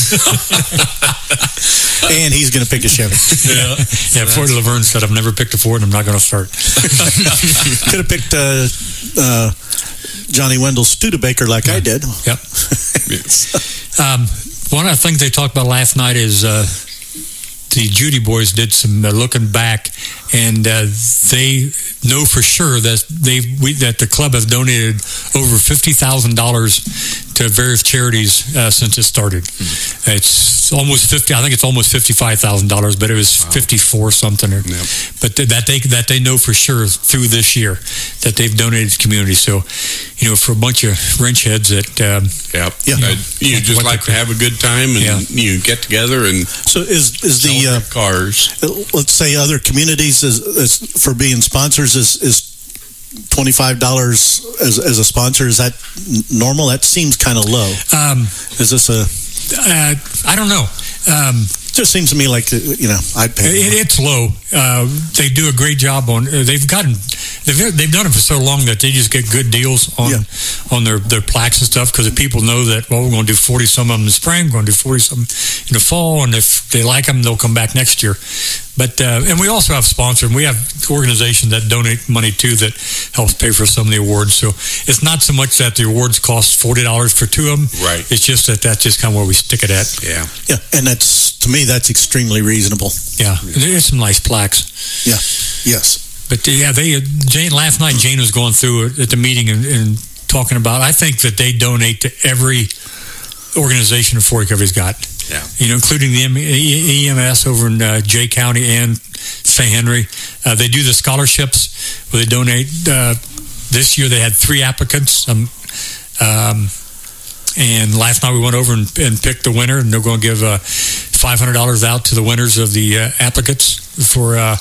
And he's going to pick a Chevy. Yeah, yeah. Ford Laverne said, I've never picked a Ford, and I'm not going to start. Could have picked uh, uh, Johnny Wendell Studebaker like I did. Yep. Um, one of the things they talked about last night is uh, the Judy boys did some uh, looking back, and uh, they know for sure that they we, that the club has donated over fifty thousand dollars to various charities uh, since it started. Mm. It's almost fifty. I think it's almost fifty-five thousand dollars, but it was wow. fifty-four something. Or, yep. But th- that they that they know for sure through this year that they've donated to the community. So, you know, for a bunch of wrench heads that um, yep. yeah, uh, you just like to have a good time and yeah. you get together and so is is the uh, cars. Let's say other communities is, is for being sponsors is is twenty-five dollars as as a sponsor. Is that normal? That seems kind of low. Um, is this a? Uh, I don't know. Um, just seems to me like you know I'd pay. It, it's low. Uh, they do a great job on. Uh, they've gotten they've, they've done it for so long that they just get good deals on yeah. on their, their plaques and stuff, because if people know that, well, we're going to do forty some of them in the spring, we're going to do forty some in the fall, and if they like them, they'll come back next year. But uh, and we also have sponsors, and we have organizations that donate money too that helps pay for some of the awards. So it's not so much that the awards cost forty dollars for two of them. Right. It's just that that's just kind of where we stick it at. Yeah. Yeah, and that's, to me, that's extremely reasonable. Yeah, there's some nice plaques. Yeah, yes. But uh, yeah, they Jane last night. Jane was going through it at the meeting and, and talking about. I think that they donate to every organization that Fort Recovery's got. Yeah, you know, including the E M S over in uh, Jay County and Saint Henry. Uh, they do the scholarships where they donate. Uh, this year they had three applicants. Um, um, and last night we went over and, and picked the winner, and they're going to give uh, five hundred dollars out to the winners of the uh, applicants for uh,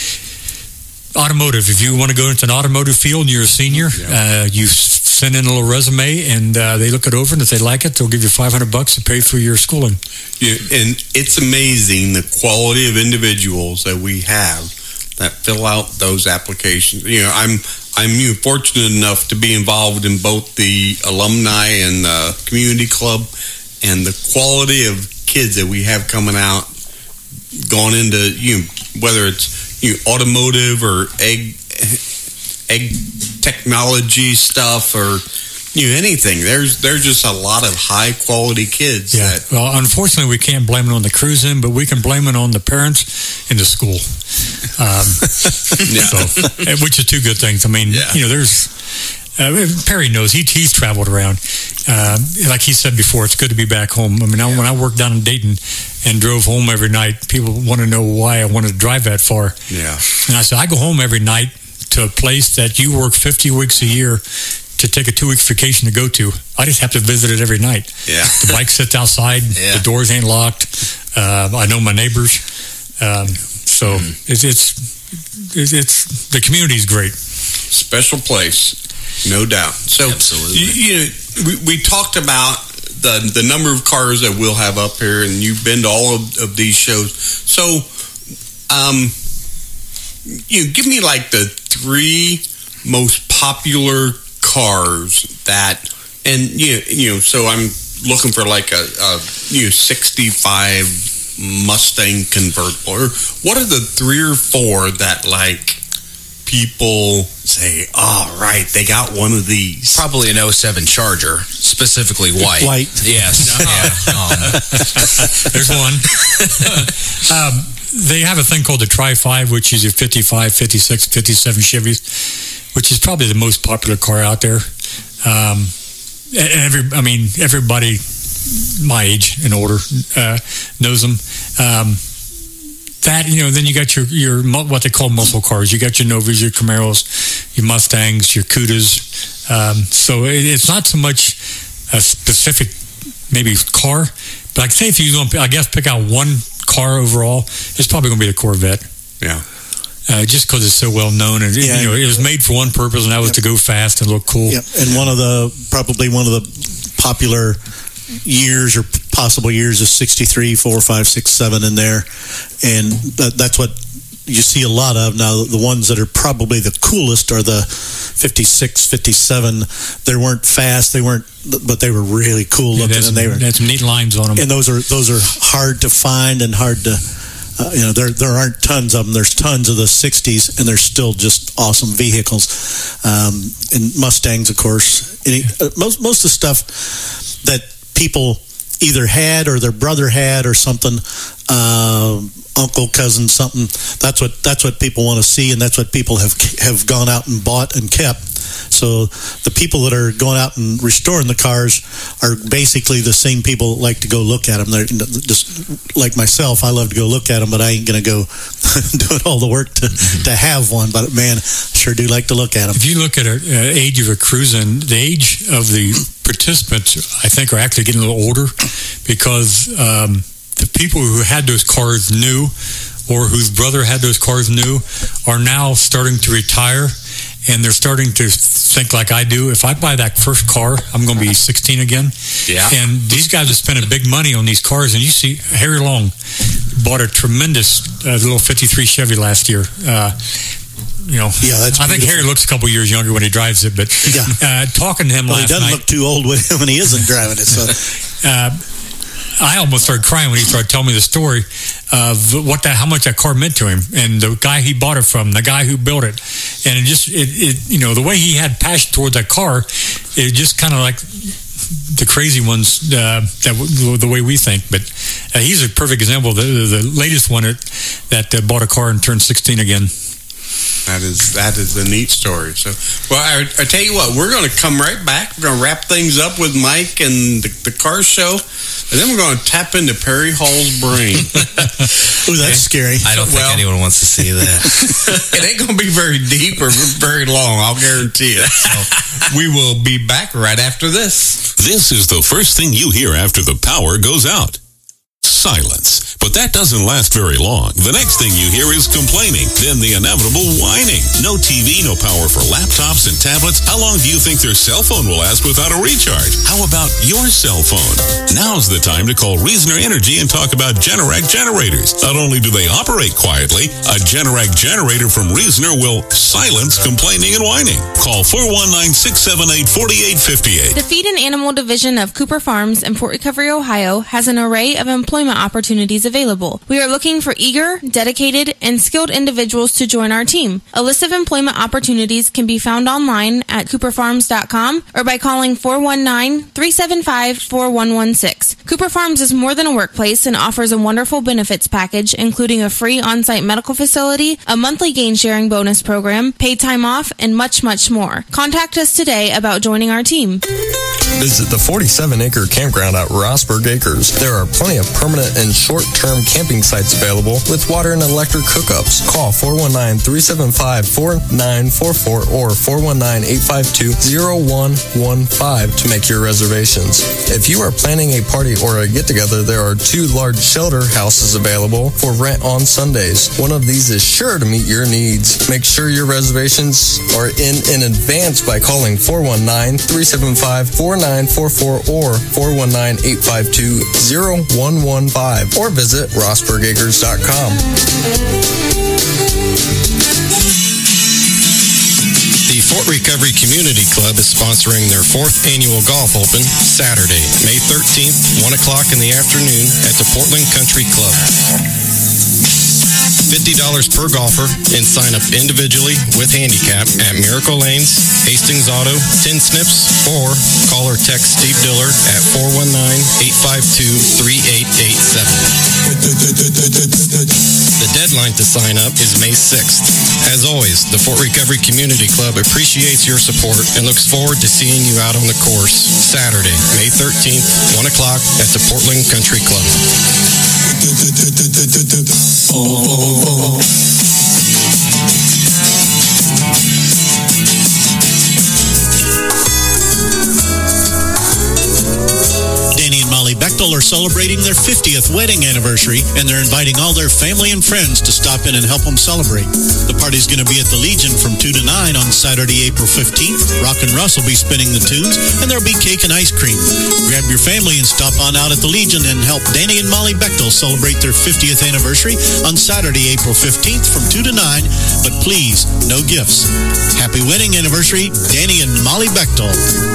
automotive. If you want to go into an automotive field and you're a senior, yeah. uh, you send in a little resume, and uh, they look it over, and if they like it, they'll give you five hundred bucks to pay for your schooling. Yeah, and it's amazing the quality of individuals that we have that fill out those applications. You know, I'm I'm you know, fortunate enough to be involved in both the alumni and the community club, and the quality of kids that we have coming out, going into, you know, whether it's you know, automotive or egg egg technology stuff or you know, anything. There's there's just a lot of high quality kids. Yeah. That, well, unfortunately, we can't blame it on the crews in, but we can blame it on the parents in the school. Um, yeah. So, which is two good things. I mean, yeah. you know, there's uh, Perry knows he he's traveled around. Uh, like he said before, it's good to be back home. I mean, I, when I worked down in Dayton and drove home every night, people want to know why I wanted to drive that far. Yeah. And I said, I go home every night to a place that you work fifty weeks a year to take a two-week vacation to go to. I just have to visit it every night. Yeah. The bike sits outside. Yeah. The doors ain't locked. Uh, I know my neighbors. Um, so mm. it's, it's it's the community's great. Special place, no doubt. So absolutely. You, you know, we, we talked about the the number of cars that we'll have up here, and you've been to all of, of these shows. So, um, you know, give me like the three most popular cars that, and you know, you know, so I'm looking for like a, a you know sixty-five Mustang convertible. Or what are the three or four that like people say, all oh, right, they got one of these? Probably an oh seven Charger, specifically white. White, yes. Yeah. Um, there's one. um, they have a thing called the Tri five, which is your fifty-five, fifty-six, fifty-seven Chevys, which is probably the most popular car out there. Um, every, I mean, everybody my age and older uh, knows them. Um, that, you know, then you got your, your what they call muscle cars. You got your Novas, your Camaros, your Mustangs, your Cudas. Um, so it, it's not so much a specific maybe car, but I can say if you're going to, I guess, pick out one car overall, it's probably going to be the Corvette. Yeah. Uh, just because it's so well known, and yeah, you know, it was made for one purpose, and that was yep. to go fast and look cool. Yep. And one of the probably one of the popular years or possible years is sixty-three, four, five, six, seven in there, and that, that's what you see a lot of now. The ones that are probably the coolest are the fifty-six, fifty-seven. They weren't fast, they weren't, but they were really cool yeah, looking, and they were had some neat lines on them. And those are those are hard to find and hard to. Uh, you know, there there aren't tons of them. There's tons of the sixties, and they're still just awesome vehicles. Um, and Mustangs, of course. Any, uh, most most of the stuff that people either had or their brother had or something, uh, uncle, cousin, something. That's what that's what people want to see, and that's what people have have gone out and bought and kept. So the people that are going out and restoring the cars are basically the same people that like to go look at them. They're just like myself. I love to go look at them, but I ain't going to go doing all the work to, to have one. But man, I sure do like to look at them. If you look at an age of a cruising, the age of the participants, I think, are actually getting a little older because um, the people who had those cars new or whose brother had those cars new are now starting to retire. And they're starting to think like I do. If I buy that first car, I'm going to be sixteen again. Yeah. And these guys are spending big money on these cars. And you see, Harry Long bought a tremendous uh, little fifty-three Chevy last year. Uh, you know, Yeah, that's I think beautiful. Harry looks a couple years younger when he drives it, but Yeah. uh, talking to him Well, he last doesn't night, look too old when when he isn't driving it. So uh, I almost started crying when he started telling me the story of what that, how much that car meant to him, and the guy he bought it from, the guy who built it, and it just, it, it you know, the way he had passion towards that car, it just kind of like the crazy ones uh, that w- the way we think. But uh, he's a perfect example. The, the, the latest one that, that uh, bought a car and turned sixteen again. That is that is a neat story. So, well, I, I tell you what, we're going to come right back. We're going to wrap things up with Mike and the, the car show, and then we're going to tap into Perry Hall's brain. Ooh, that's scary. I don't think Well- anyone wants to see that. It ain't going to be very deep or very long, I'll guarantee it. So we will be back right after this. This is the first thing you hear after the power goes out. Silence. But that doesn't last very long. The next thing you hear is complaining, then the inevitable whining. No T V, no power for laptops and tablets. How long do you think their cell phone will last without a recharge? How about your cell phone? Now's the time to call Reasoner Energy and talk about Generac generators. Not only do they operate quietly, a Generac generator from Reasoner will silence complaining and whining. Call four one nine, six seven eight, four eight five eight. The Feed and Animal Division of Cooper Farms in Fort Recovery, Ohio has an array of employment opportunities available. We are looking for eager, dedicated, and skilled individuals to join our team. A list of employment opportunities can be found online at cooper farms dot com or by calling four one nine, three seven five, four one one six. Cooper Farms is more than a workplace and offers a wonderful benefits package, including a free on-site medical facility, a monthly gain-sharing bonus program, paid time off, and much, much more. Contact us today about joining our team. Visit the forty-seven acre campground at Rossburg Acres. There are plenty of permanent and short-term camping sites available with water and electric hookups. Call four one nine, three seven five, four nine four four or four one nine, eight five two, zero one one five to make your reservations. If you are planning a party or a get-together, there are two large shelter houses available for rent on Sundays. One of these is sure to meet your needs. Make sure your reservations are in in advance by calling four one nine, three seven five, four nine four four or four one nine, eight five two, zero one one five or visit rossburg acres dot com. The Fort Recovery Community Club is sponsoring their fourth annual golf open Saturday, May thirteenth, one o'clock in the afternoon at the Portland Country Club. fifty dollars per golfer and sign up individually with handicap at Miracle Lanes, Hastings Auto, Tin Snips, or call or text Steve Diller at four one nine, eight five two, three eight eight seven. The deadline to sign up is May sixth. As always, the Fort Recovery Community Club appreciates your support and looks forward to seeing you out on the course Saturday, May thirteenth, one o'clock at the Portland Country Club. Danny and Molly Bechtel are celebrating their fiftieth wedding anniversary, and they're inviting all their family and friends to stop in and help them celebrate. The party's going to be at the Legion from two to nine on Saturday, April fifteenth. Rock and Russ will be spinning the tunes, and there'll be cake and ice cream. Grab your family and stop on out at the Legion and help Danny and Molly Bechtel celebrate their fiftieth anniversary on Saturday, April fifteenth from two to nine, but please, no gifts. Happy wedding anniversary, Danny and Molly Bechtel.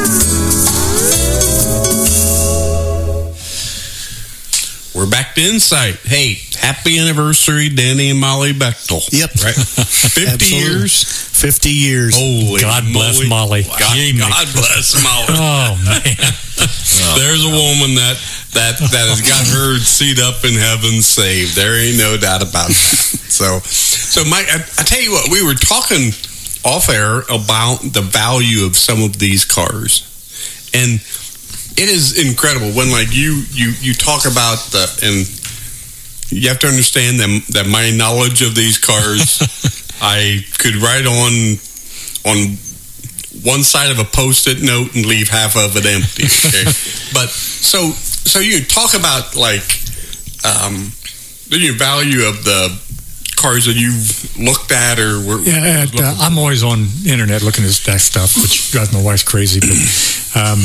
We're back to Insight. Hey, happy anniversary, Danny and Molly Bechtel. Yep. Right? fifty years. fifty years. Holy God bless moly. Molly. God, Gee, God bless Molly. Oh, man. There's a woman that, that, that has got her seat up in heaven saved. There ain't no doubt about that. So, so Mike, I, I tell you what, we were talking off air about the value of some of these cars. And it is incredible when, like, you, you, you talk about the, and you have to understand that, that my knowledge of these cars, I could write on, on one side of a Post-it note and leave half of it empty. Okay? But so, so you talk about, like, um, the value of the cars that you've looked at or were. Yeah, uh, I'm always on the internet looking at that stuff, which drives my wife crazy. But, um,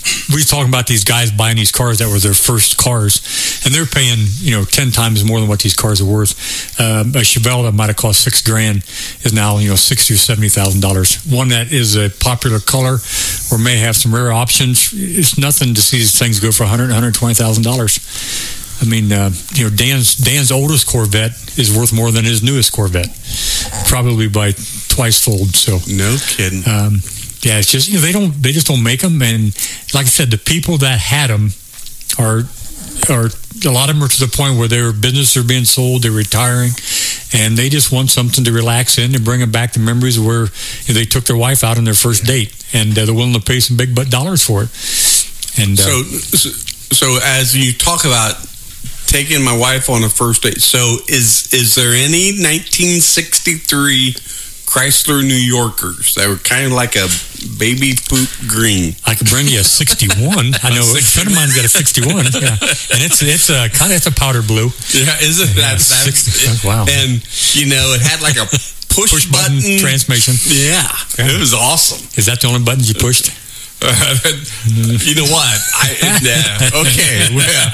we were talking about these guys buying these cars that were their first cars, and they're paying, you know, ten times more than what these cars are worth. Um, a Chevelle that might have cost six grand is now, you know, sixty or seventy thousand dollars. One that is a popular color or may have some rare options, it's nothing to see these things go for a hundred, hundred twenty thousand dollars. I mean, uh, you know, Dan's Dan's oldest Corvette is worth more than his newest Corvette, probably by twice fold. So no kidding. Um, yeah, it's just, you know, they don't they just don't make them, and like I said, the people that had them are are a lot of them are to the point where their business are being sold, they're retiring, and they just want something to relax in and bring them back to memories where, you know, they took their wife out on their first date, and uh, they're willing to pay some big butt dollars for it. And uh, so, so as you talk about taking my wife on a first date, so is is there any nineteen sixty-three Chrysler New Yorkers that were kind of like a baby poop green? I could bring you a sixty-one. I know a friend of mine's got a sixty-one, yeah. And it's it's a kind of it's a powder blue. Yeah, is it yeah, that? sixty, wow. And you know, it had like a push, push button, button transmission. Yeah, yeah, it was awesome. Is that the only buttons you pushed? Uh, you know what? I yeah, okay.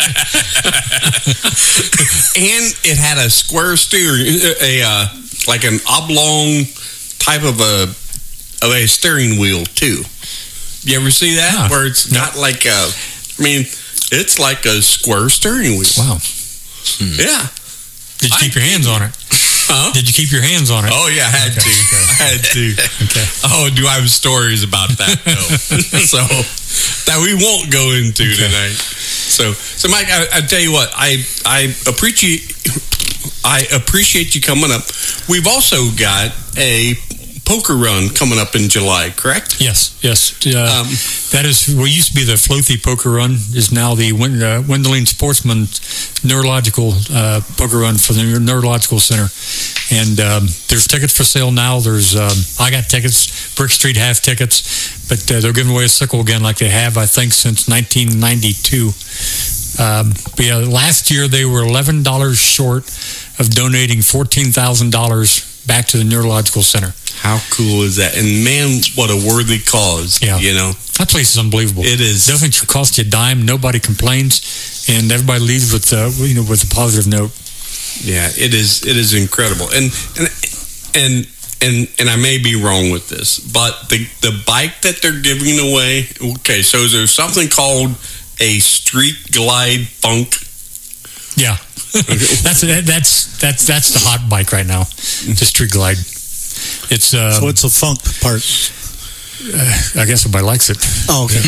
And it had a square steering, a uh, like an oblong type of a of a steering wheel too. You ever see that? Huh. Where it's no. not like a. I mean, it's like a square steering wheel. Wow. Hmm. Yeah. Did you keep I, your hands on it? Huh? Did you keep your hands on it? Oh yeah, I had okay. to. I had to. Okay. Oh, do I have stories about that? No. So that we won't go into okay. tonight. So, so Mike, I, I tell you what, I I appreciate I appreciate you coming up. We've also got a poker run coming up in July, correct? Yes, yes. Uh, um, that is what used to be the Floathy Poker Run is now the Wend- uh, Wendelin Sportsman Neurological uh, Poker Run for the Neurological Center. And um, there's tickets for sale now. There's um, I got tickets. Brick Street have tickets, but uh, they're giving away a sickle again like they have, I think, since nineteen ninety-two. Um, but yeah, last year they were eleven dollars short of donating fourteen thousand dollars back to the Neurological Center. How cool is that? And man, what a worthy cause. Yeah. You know? That place is unbelievable. It is. It doesn't cost you a dime. Nobody complains. And everybody leaves with, uh, you know, with a positive note. Yeah, it is. It is incredible. And, and, and, and, and I may be wrong with this, but the, the bike that they're giving away, okay, so is there something called a Street Glide Funk? Yeah. that's that's that's that's the hot bike right now. The Street Glide. It's um, so what's the funk part? Uh, I guess everybody likes it. Oh, okay.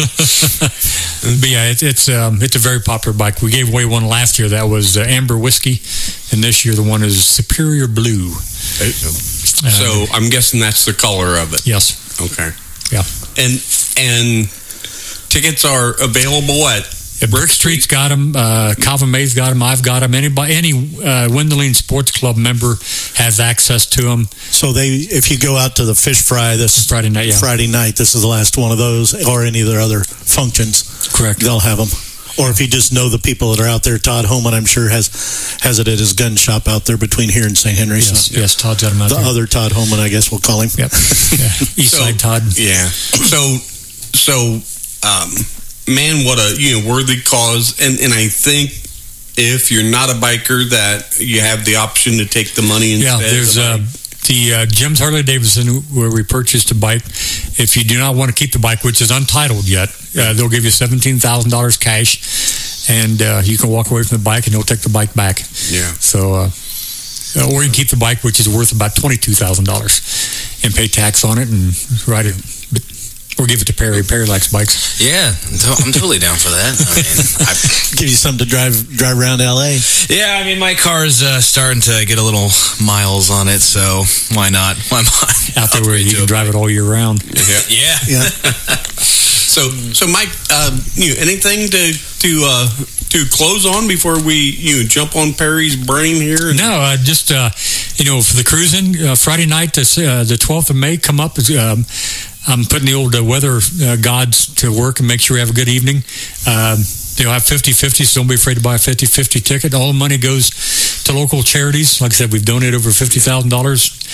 But yeah, it, it's um, it's a very popular bike. We gave away one last year that was uh, Amber Whiskey, and this year the one is Superior Blue. Uh, so uh, I'm guessing that's the color of it. Yes. Okay. Yeah. And and tickets are available at. Yeah, Brick Street's got them. Uh, Calvin May's got them. I've got them. Anybody, any uh, Wendelin Sports Club member has access to them. So they, if you go out to the fish fry this Friday night, yeah. Friday night, this is the last one of those, or any of their other functions. Correct. They'll have them. Or if you just know the people that are out there, Todd Homan, I'm sure has has it at his gun shop out there between here and Saint Henry. Yes, so, yes, Todd's got him out the there. The other Todd Homan, I guess we'll call him. Yep. Yeah. East so, Side Todd. Yeah. So, so. um Man, what a you know worthy cause, and and I think if you're not a biker, that you have the option to take the money instead. Yeah, there's uh, the uh, Jim's Harley Davidson where we purchased a bike. If you do not want to keep the bike, which is untitled yet, uh, they'll give you seventeen thousand dollars cash, and uh, you can walk away from the bike, and they'll take the bike back. Yeah. So, uh, or you can keep the bike, which is worth about twenty-two thousand dollars, and pay tax on it and ride it. But, or give it to Perry. Perry likes bikes. Yeah, I'm totally down for that. I mean, I, give you something to drive drive around L A. Yeah, I mean, my car's uh, starting to get a little miles on it, so why not? Why not? Out there where you can drive it all year round. Yeah, yeah. yeah. So, so Mike, uh, you know, anything to to uh, to close on before we you know, jump on Perry's brain here? No, uh, just uh, you know, for the cruising uh, Friday night, this, uh, the twelfth of May, come up. Um, I'm putting the old uh, weather uh, gods to work and make sure we have a good evening. Um, they'll have fifty-fifty, so don't be afraid to buy a fifty-fifty ticket. All the money goes to local charities. Like I said, we've donated over fifty thousand dollars.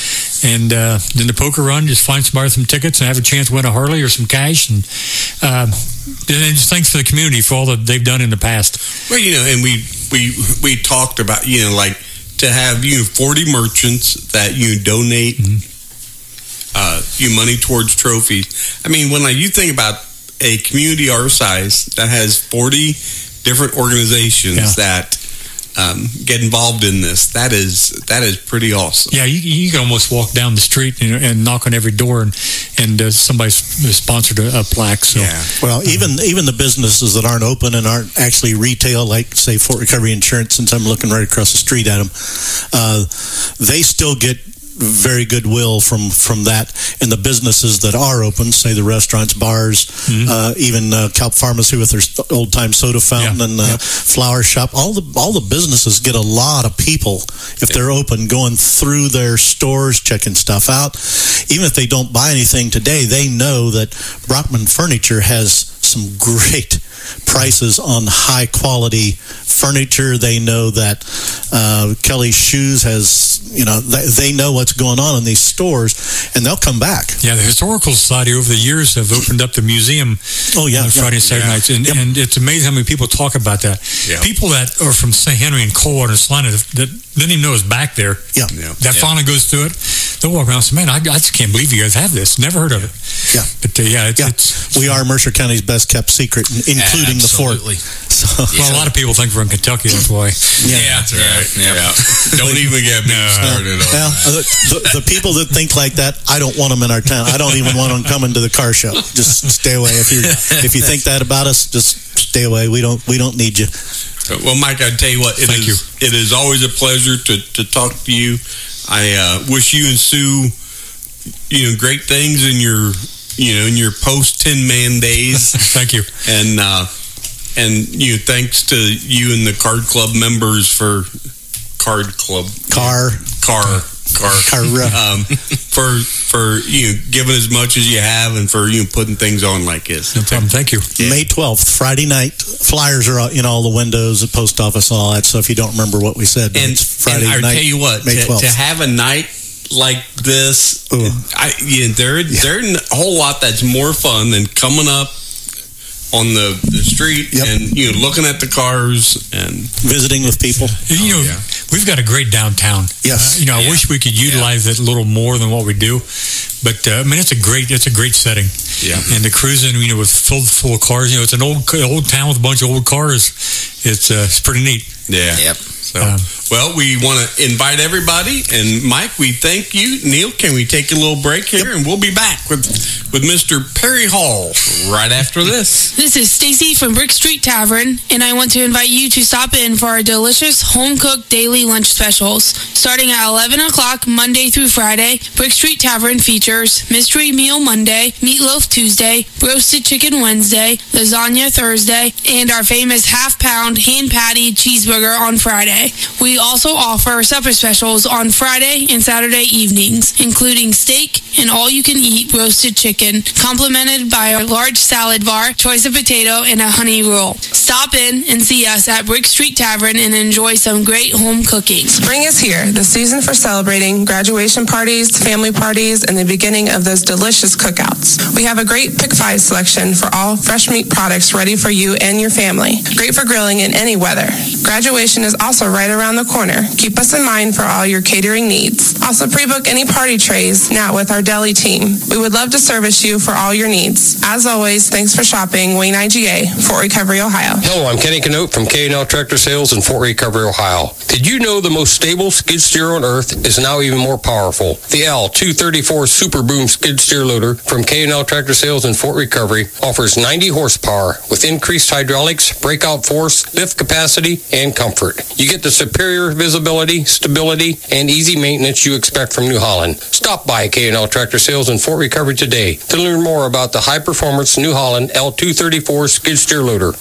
And uh, then the poker run, just find somebody with some tickets and have a chance to win a Harley or some cash. And, uh, and just thanks to the community for all that they've done in the past. Well, you know, and we we we talked about, you know, like to have, you know, forty merchants that you donate mm-hmm. uh, you money towards trophies. I mean, when like you think about a community our size that has forty different organizations yeah. that um, get involved in this, that is that is pretty awesome. Yeah, you, you can almost walk down the street and, and knock on every door, and and uh, somebody's sponsored a, a plaque. So, yeah. Well, uh, even even the businesses that aren't open and aren't actually retail, like say Fort Recovery Insurance, since I'm looking right across the street at them, uh, they still get very goodwill from from that. And the businesses that are open, say the restaurants, bars, mm-hmm. uh, even uh, Calp Pharmacy with their old time soda fountain yeah. and uh, yep. flower shop, all the all the businesses get a lot of people if yeah. they're open, going through their stores, checking stuff out. Even if they don't buy anything today, they know that Brockman Furniture has some great prices on high quality furniture. They know that uh, Kelly's Shoes has, you know, they, they know what's going on in these stores, and they'll come back. Yeah, the Historical Society over the years have opened up the museum. Oh yeah, on Friday and Saturday yeah. nights, and, yep. and it's amazing how many people talk about that. Yeah. People that are from Saint Henry and Coldwater and Salina that didn't even know it was back there. Yeah, yeah. That yeah. finally goes through it. They'll walk around and say, "Man, I, I just can't believe you guys have this. Never heard of it." Yeah, but uh, yeah, it's, yeah. it's we are Mercer County's best kept secret, including Absolutely. the fort. So, well, a lot of people think we're in Kentucky. That's why. Yeah, yeah that's right. Yeah. yeah. Don't even get me started. Well, the, the, the people that think like that, I don't want them in our town. I don't even want them coming to the car show. Just stay away. If you if you think that about us, just stay away. We don't we don't need you. Well, Mike, I tell you what, it Thank is you. it is always a pleasure to, to talk to you. I uh, wish you and Sue, you know, great things in your you know in your post Tin Man days. Thank you. And uh, and you know, thanks to you and the Card Club members for Card Club car car. Car, car um, for for you know, giving as much as you have and for you know, putting things on like this. No problem. Thank you. Yeah. May twelfth, Friday night. Flyers are in all the windows, the post office, and all that. So if you don't remember what we said, and, it's Friday and night. I tell you what, May to, twelfth. to have a night like this, Ooh. I you know, there Yeah. there's a whole lot that's more fun than coming up on the, the street Yep. and you know looking at the cars and visiting with people. You know, yeah. we've got a great downtown. Yes. Uh, you know, I Yeah. wish we could utilize it a little more than what we do. But uh, I mean, it's a great, it's a great setting. Yeah. And the cruising, you know, with full full of cars. You know, it's an old old town with a bunch of old cars. It's uh, it's pretty neat. yeah. Yep. So, Um, well, we want to invite everybody, and Mike, we thank you. Neil, can we take a little break here, yep. and we'll be back with with Mister Perry Hall right after this. This is Stacy from Brick Street Tavern, and I want to invite you to stop in for our delicious home-cooked daily lunch specials. Starting at eleven o'clock Monday through Friday, Brick Street Tavern features Mystery Meal Monday, Meatloaf Tuesday, Roasted Chicken Wednesday, Lasagna Thursday, and our famous half-pound hand patty cheeseburger on Friday. We also offer supper specials on Friday and Saturday evenings, including steak and all-you-can-eat roasted chicken, complemented by a large salad bar, choice of potato, and a honey roll. Stop in and see us at Brick Street Tavern and enjoy some great home cooking. Spring is here, the season for celebrating graduation parties, family parties, and the beginning of those delicious cookouts. We have a great Pick Five selection for all fresh meat products ready for you and your family. Great for grilling in any weather. Graduation is also right around the corner. Keep us in mind for all your catering needs. Also pre-book any party trays now with our deli team. We would love to service you for all your needs. As always, thanks for shopping Wayne I G A, Fort Recovery, Ohio. Hello, I'm Kenny Canote from K and L Tractor Sales in Fort Recovery, Ohio. Did you know the most stable skid steer on earth is now even more powerful? The L two thirty-four Super Boom skid steer loader from K and L Tractor Sales in Fort Recovery offers ninety horsepower with increased hydraulics, breakout force, lift capacity, and comfort. You get the superior visibility, stability, and easy maintenance you expect from New Holland. Stop by K and L Tractor Sales in Fort Recovery today to learn more about the high-performance New Holland L two thirty-four skid steer loader.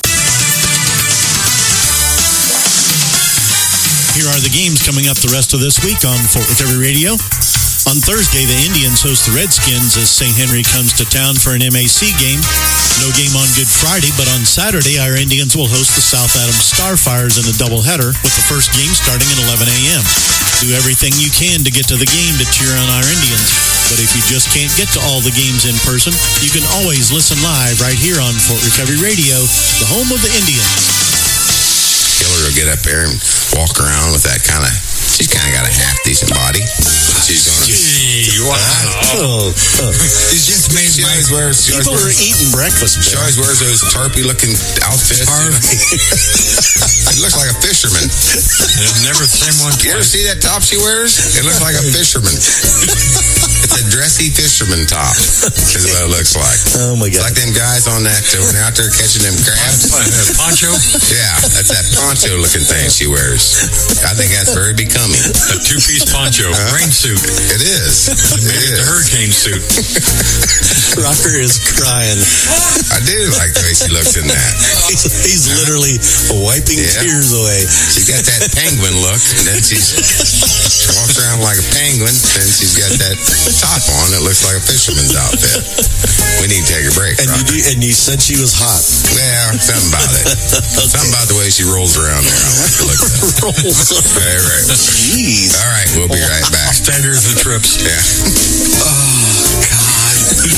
Here are the games coming up the rest of this week on Fort Recovery Radio. On Thursday, the Indians host the Redskins as Saint Henry comes to town for an M A C game. No game on Good Friday, but on Saturday, our Indians will host the South Adams Starfires in a doubleheader with the first game starting at eleven a.m. Do everything you can to get to the game to cheer on our Indians. But if you just can't get to all the games in person, you can always listen live right here on Fort Recovery Radio, the home of the Indians. Hillary will get up there and walk around with that kind of, she's kind of got a half-decent body. She's going to... Wow. Oh, oh. She's just made she always wears, she People always are wears, eating breakfast. She always wears those tarpy-looking outfits. It looks like a fisherman. I've never seen one. You ever see that top she wears? It looks like a fisherman. It's a dressy fisherman top, is what it looks like. Oh, my God. It's like them guys on that, uh, when they're out there catching them crabs. Poncho? Yeah, that's that poncho-looking thing she wears. I think that's very becoming. A two-piece poncho, uh, rain suit. It is. It made it the hurricane suit. Rocker is crying. I do like the way she looks in that. He's, he's literally wiping Yeah. tears away. She's got that penguin look, and then she's, she walks around like a penguin, then she's got that top on that looks like a fisherman's outfit. We need to take a break, And you, Roger. do, and you said she was hot. Yeah, something about it. Something about the way she rolls around there. I like to look at that. Rolls. Right, right. Jeez. All right, we'll be right back. Staggers and trips. Yeah. Oh, God.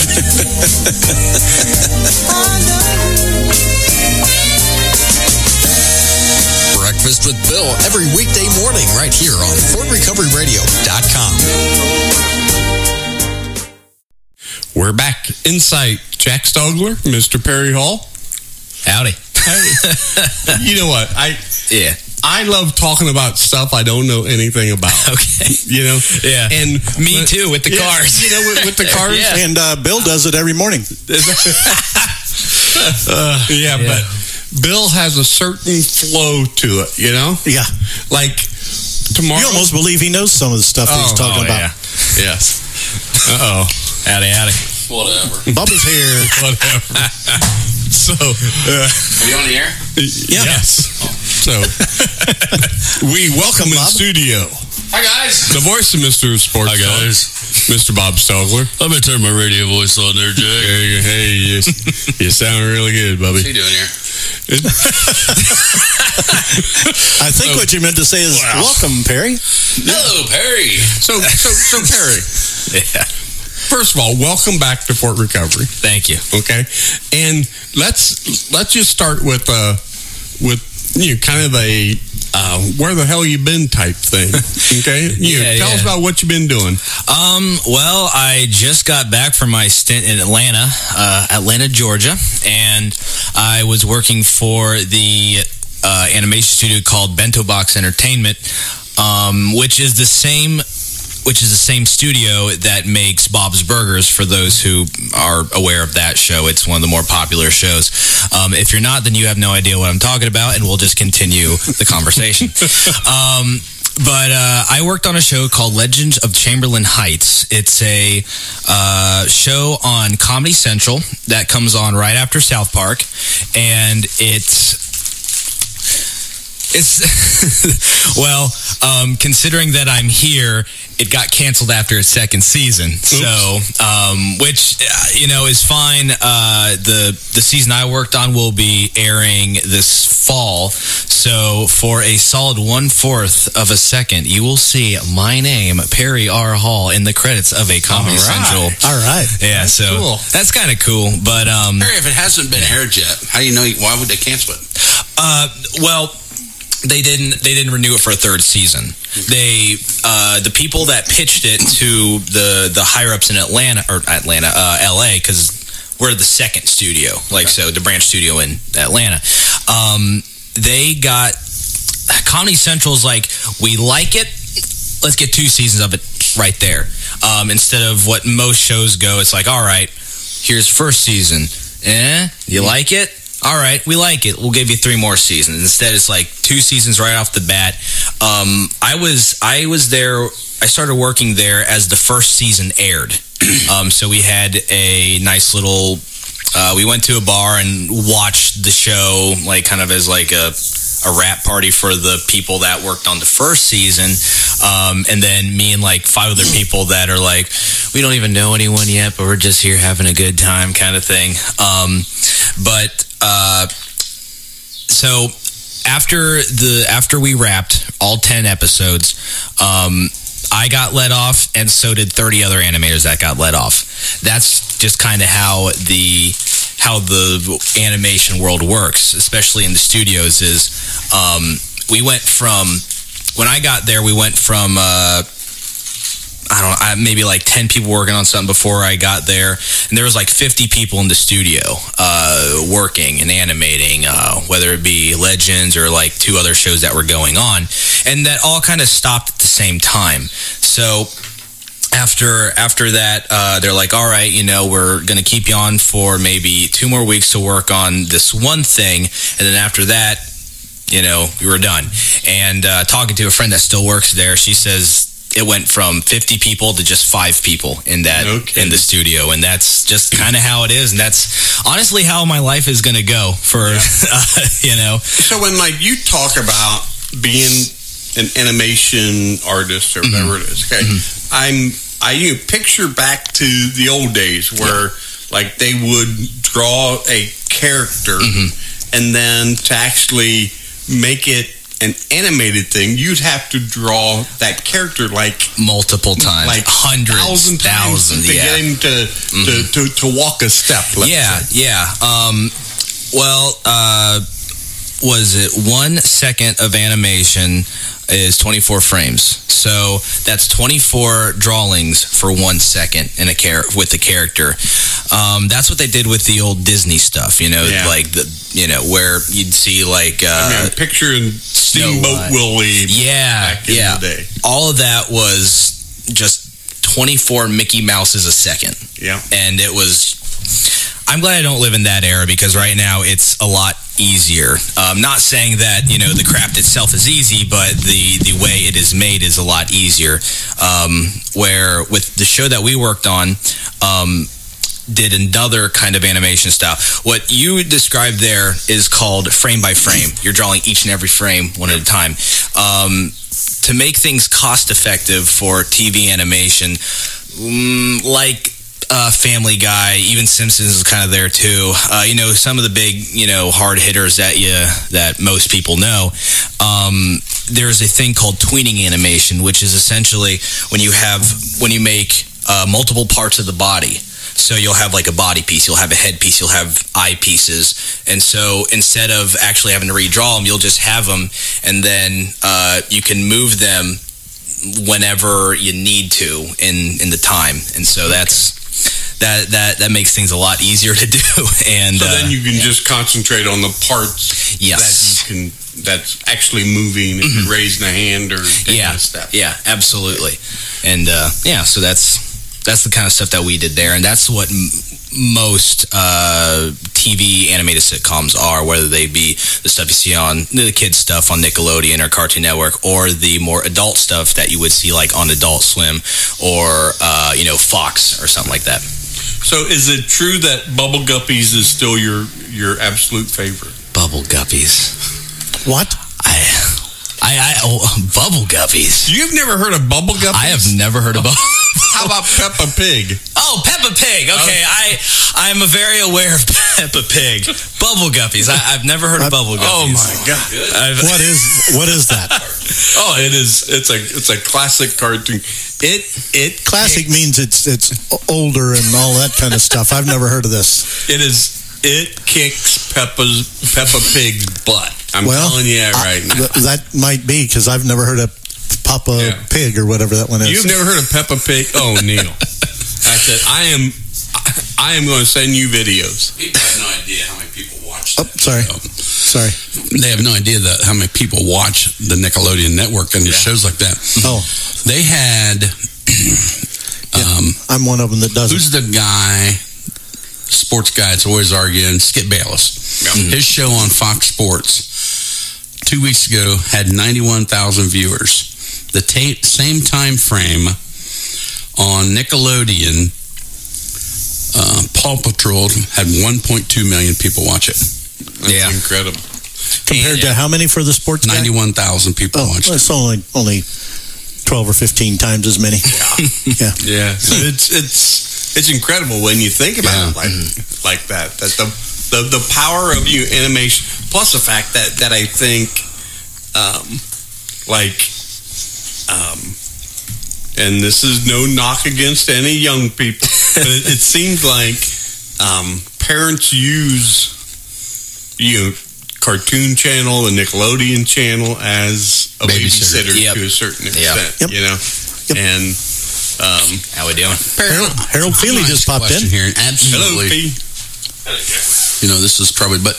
Breakfast with Bill every weekday morning right here on Fort Recovery Radio dot com. We're back. Insight. Jack Stogler, Mister Perry Hall. Howdy. Hey, you know what? I Yeah. I love talking about stuff I don't know anything about. Okay. You know? Yeah. And Me but- too, with the yeah, cars. You know, with, with the cars. Yeah. And uh, Bill does it every morning. uh, yeah, Yeah. but Bill has a certain flow to it, you know? Yeah. Like tomorrow. You almost believe he knows some of the stuff that he's Oh, talking oh, about. yeah. Yes. Uh-oh. Howdy, howdy. Whatever. Bubba's here. Whatever. So, uh, Are you on the air? Yeah. yes. So, we welcome in studio Hi, guys. the voice of Mister Sports Hi, Talk, guys. Mister Bob Stogler. Let me turn my radio voice on there, Jack. Hey, hey you, you sound really good, Bubby. What's he doing here? I think So- what you meant to say is, Wow. welcome, Perry. Hello, Perry. So, so, so, Perry, Yeah. first of all, welcome back to Fort Recovery. Thank you. Okay, and let's let's just start with uh with you know, kind of a uh, where the hell you been type thing. Okay, you Yeah, tell yeah. us about what you've been doing. Um, well, I just got back from my stint in Atlanta, uh, Atlanta, Georgia, and I was working for the uh, animation studio called Bento Box Entertainment, um, which is the same. Which is the same studio that makes Bob's Burgers, for those who are aware of that show. It's one of the more popular shows. Um, if you're not, then you have no idea what I'm talking about, and we'll just continue the conversation. um, but uh, I worked on a show called Legends of Chamberlain Heights. It's a uh, show on Comedy Central that comes on right after South Park, and it's... It's well, um, considering that I'm here, it got canceled after its second season. So, um, which uh, you know is fine. Uh, the the season I worked on will be airing this fall. So, for a solid one fourth of a second, you will see my name, Perry R. Hall, in the credits of a Comedy All right. Central. All right. Yeah, That's so cool. that's kind of cool. But um, Perry, if it hasn't been aired yet, how do you know? Why would they cancel it? Uh, well, they didn't. They didn't renew it for a third season. They, uh, the people that pitched it to the the higher ups in Atlanta or Atlanta, uh, L A, because we're the second studio, like so, the branch studio in Atlanta. Um, they got Comedy Central's like, we like it. Let's get two seasons of it right there. Um, instead of what most shows go, it's like, all right, here's first season. Eh, you like it? All right, we like it. We'll give you three more seasons. Instead, it's like two seasons right off the bat. Um, I was I was there. I started working there as the first season aired. Um, so we had a nice little. Uh, we went to a bar and watched the show, like kind of as like a a rap party for the people that worked on the first season. Um, and then me and like five other people that are like, we don't even know anyone yet, but we're just here having a good time kind of thing. Um, but uh, so after the after we wrapped all ten episodes, um, I got let off, and so did thirty other animators that got let off. That's just kind of how the how the animation world works, especially in the studios. Is um, we went from when I got there, we went from. Uh, I don't know, maybe like ten people working on something before I got there. And there was like fifty people in the studio uh, working and animating, uh, whether it be Legends or like two other shows that were going on. And that all kind of stopped at the same time. So after after that, uh, they're like, all right, you know, we're going to keep you on for maybe two more weeks to work on this one thing. And then after that, you know, we were done. And uh, talking to a friend that still works there, she says, it went from fifty people to just five people in that okay. in the studio, and that's just kind of how it is, and that's honestly how my life is going to go for yeah. uh, you know. So when like you talk about being an animation artist or whatever mm-hmm. it is, okay, mm-hmm. I'm I you know, picture back to the old days where yeah. like they would draw a character, mm-hmm. and then to actually make it an animated thing, you'd have to draw that character like multiple times, like hundreds, thousand thousands, to yeah. get him to, mm-hmm. to, to to walk a step. Let's yeah, say. yeah. Um, well, uh, was it one second of animation is twenty-four frames? So that's twenty-four drawings for one second in a char- with the character. Um, that's what they did with the old Disney stuff, you know, yeah. like the you know where you'd see like uh, I mean, picturing Steamboat Willie. Yeah, back in yeah. the day. All of that was just twenty-four Mickey Mouses a second. Yeah, and it was. I'm glad I don't live in that era because right now it's a lot easier. Um, not saying that, you know, the craft itself is easy, but the, the way it is made is a lot easier. Um, where with the show that we worked on, um, did another kind of animation style. What you described there is called frame by frame. You're drawing each and every frame one at a time. Um, to make things cost effective for T V animation, um, like Uh, Family Guy, even Simpsons is kind of there too. Uh, you know, some of the big, you know, hard hitters that you that most people know. Um, there's a thing called tweening animation, which is essentially when you have when you make uh, multiple parts of the body. So you'll have like a body piece, you'll have a head piece, you'll have eye pieces, and so instead of actually having to redraw them, you'll just have them, and then uh, you can move them whenever you need to in in the time, and so that's. That, that that makes things a lot easier to do, and so then uh, you can yeah. just concentrate on the parts yes. that you can that's actually moving. If mm-hmm. you're raising a hand or taking yeah, a step, yeah, absolutely, and uh, yeah, so that's that's the kind of stuff that we did there, and that's what m- most uh, T V animated sitcoms are, whether they be the stuff you see on the kids stuff on Nickelodeon or Cartoon Network, or the more adult stuff that you would see like on Adult Swim or uh, you know Fox or something like that. So is it true that Bubble Guppies is still your your absolute favorite? Bubble Guppies. What? I I, I oh, Bubble Guppies. You've never heard of Bubble Guppies? I have never heard of Bubble. How about Peppa Pig? Oh, Peppa Pig. Okay, oh. I I'm very aware of Peppa Pig. Bubble Guppies. I, I've never heard of Bubble Guppies. Oh my god! I've, what is what is that? Oh, it is. It's a it's a classic cartoon. It it classic kicks. Means it's it's older and all that kind of stuff. I've never heard of this. It is. It kicks Peppa's Peppa Pig's butt. I'm well, telling you that right I, now. Th- that might be because I've never heard of Papa yeah. Pig or whatever that one is. You've never heard of Peppa Pig? Oh, Neil. I said I am. I am going to send you videos. People have no idea how many people watch. Oh, sorry. Show. Sorry. They have no idea that how many people watch the Nickelodeon network and yeah. shows like that. Oh, they had. um, yeah, I'm one of them that doesn't. Who's the guy? Sports guy. It's always arguing. Skip Bayless. Mm-hmm. His show on Fox Sports two weeks ago had ninety-one thousand viewers. The ta- same time frame on Nickelodeon, uh, Paw Patrol had one point two million people watch it. That's yeah. incredible. Compared and, to how many for the sports guy? ninety-one thousand people oh, watched well, it's it. only only twelve or fifteen times as many. Yeah. yeah. yeah. So it's it's it's incredible when you think about yeah. it like mm-hmm. like that. That the the the power of you animation, plus the fact that that I think, um, like, um, and this is no knock against any young people, but it, it seems like um, parents use, you know, Cartoon Channel and Nickelodeon Channel as a babysitter, babysitter yep. to a certain extent, yep. you know, yep. and um, how we doing? Harold, Harold Feely just popped in here. Absolutely. Hello, you know, this is probably, but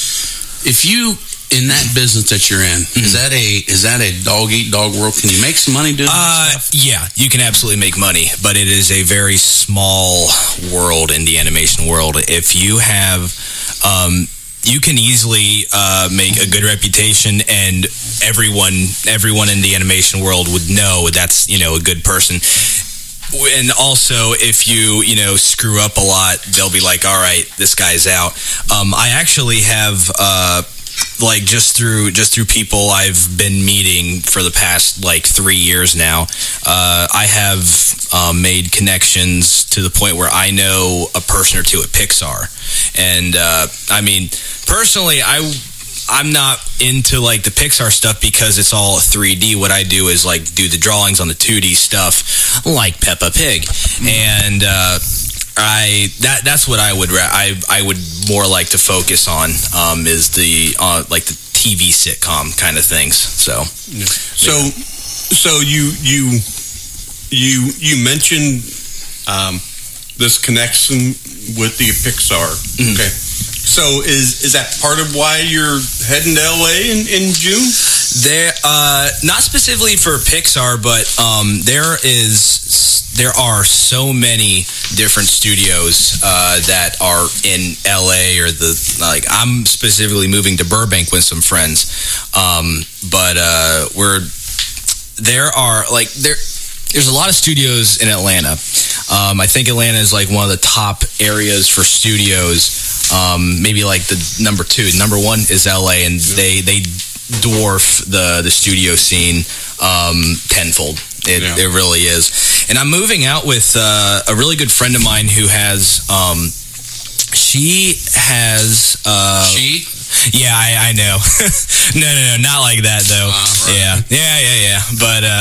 if you in that business that you're in, mm-hmm. is that a is that a dog eat dog world? Can you make some money doing uh, that stuff? Yeah, you can absolutely make money, but it is a very small world in the animation world. If you have, um, you can easily uh, make a good reputation, and everyone everyone in the animation world would know that's, you know, a good person. And also, if you, you know, screw up a lot, they'll be like, all right, this guy's out. Um, I actually have, uh, like, just through just through people I've been meeting for the past, like, three years now, uh, I have um, made connections to the point where I know a person or two at Pixar. And, uh, I mean, personally, I... I'm not into, like, the Pixar stuff because it's all three D. What I do is, like, do the drawings on the two D stuff, like Peppa Pig. Mm-hmm. And uh, I that that's what I would ra- I I would more like to focus on um, is the uh, like the T V sitcom kind of things. So, yeah. so so you you you you mentioned um, this connection with the Pixar. Mm-hmm. Okay. So is is that part of why you're heading to L A in, in June? There, uh, not specifically for Pixar, but um, there is there are so many different studios uh, that are in L A or the like. I'm specifically moving to Burbank with some friends, um, but uh, we're there are like there. There's a lot of studios in Atlanta. Um, I think Atlanta is like one of the top areas for studios. Um, maybe like the number two. Number one is L A, and they they dwarf the the studio scene um, tenfold. It, yeah. it really is. And I'm moving out with uh, a really good friend of mine who has. Um, she has. Uh, she. Yeah, I, I know. no, no, no, not like that though. Uh, right. Yeah, yeah, yeah, yeah. But uh,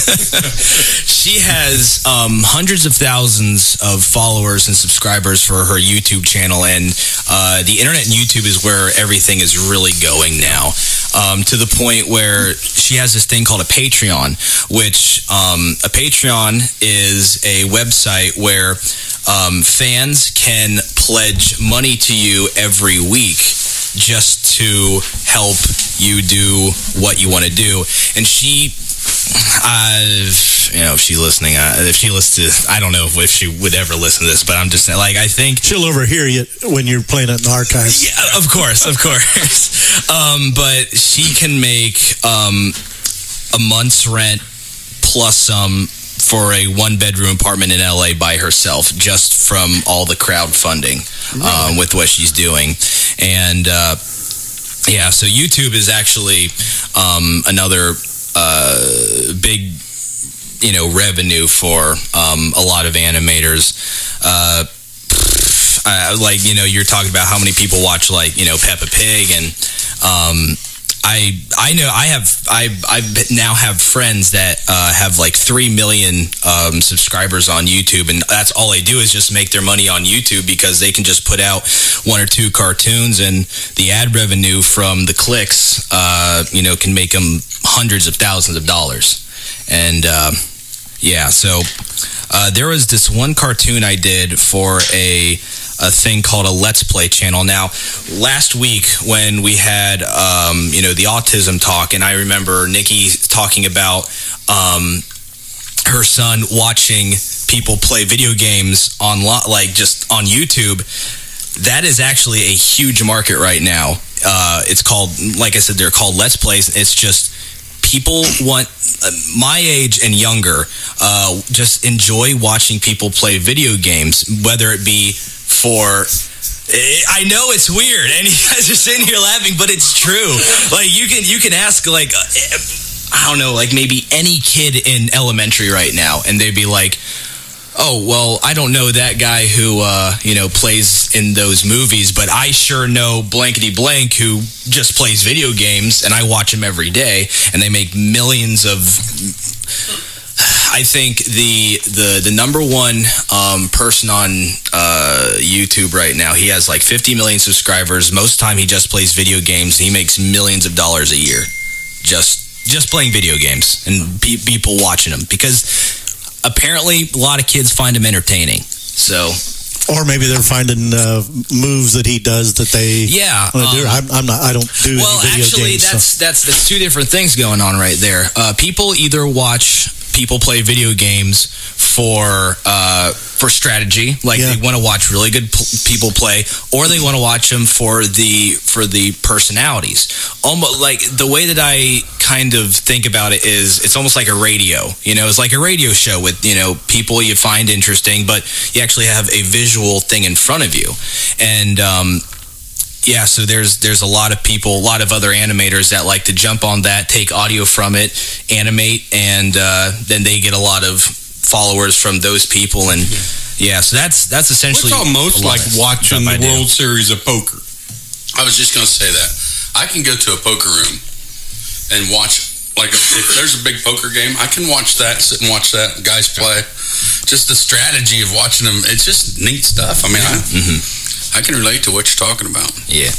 she has um, hundreds of thousands of followers and subscribers for her YouTube channel, and uh, the internet and YouTube is where everything is really going now. Um, to the point where she has this thing called a Patreon, which um, a Patreon is a website where um, fans can pledge money to you every week just to help you do what you want to do. And she, uh, you know, if she's listening, uh, if she listens to, I don't know if she would ever listen to this, but I'm just saying, like, I think she'll overhear you when you're playing it in the archives. Yeah, of course, of course. um, but she can make um, a month's rent plus some for a one-bedroom apartment in L A by herself, just from all the crowdfunding really? um, with what she's doing. And, uh, yeah, so YouTube is actually um, another uh, big, you know, revenue for um, a lot of animators. Uh, uh, like, you know, you're talking about how many people watch, like, you know, Peppa Pig, and um, I I know I have I I now have friends that uh, have like three million um, subscribers on YouTube, and that's all they do is just make their money on YouTube because they can just put out one or two cartoons, and the ad revenue from the clicks, uh, you know, can make them hundreds of thousands of dollars. And uh, yeah, so uh, there was this one cartoon I did for a. a thing called a Let's Play channel. Now, last week when we had, um, you know, the autism talk, and I remember Nikki talking about um, her son watching people play video games on, like, just on YouTube. That is actually a huge market right now. Uh, it's called, like I said, they're called Let's Plays. It's just people want, uh, my age and younger, uh, just enjoy watching people play video games, whether it be for, I know it's weird, and you guys are sitting here laughing, but it's true. Like, you can you can ask, like, I don't know, like maybe any kid in elementary right now, and they'd be like, Oh, well, I don't know that guy who, uh, you know, plays in those movies, but I sure know blankety blank who just plays video games, and I watch him every day, and they make millions of... I think the the, the number one um, person on uh, YouTube right now, he has like fifty million subscribers. Most time he just plays video games. He makes millions of dollars a year just, just playing video games and pe- people watching him, because... apparently, a lot of kids find him entertaining. So, or maybe they're finding uh, moves that he does that they yeah. wanna do. Um, I'm, I'm not. I don't do well, any video actually, games. that's so. that's that's two different things going on right there. Uh, people either watch people play video games for uh, for strategy, like Yeah. they want to watch really good p- people play, or they want to watch them for the for the personalities. Almost like the way that I kind of think about it is, it's almost like a radio. You know, it's like a radio show with, you know, people you find interesting, but you actually have a visual thing in front of you. And um, yeah, so there's there's a lot of people, a lot of other animators that like to jump on that, take audio from it, animate, and uh, then they get a lot of followers from those people. And yeah, so that's that's essentially it's almost a lot like of watching stuff I the do. World Series of poker. I was just going to say that. I can go to a poker room and watch, like, if, if there's a big poker game, I can watch that, sit and watch that, guys play. Just the strategy of watching them, it's just neat stuff. I mean, I, mm-hmm. I can relate to what you're talking about. Yeah.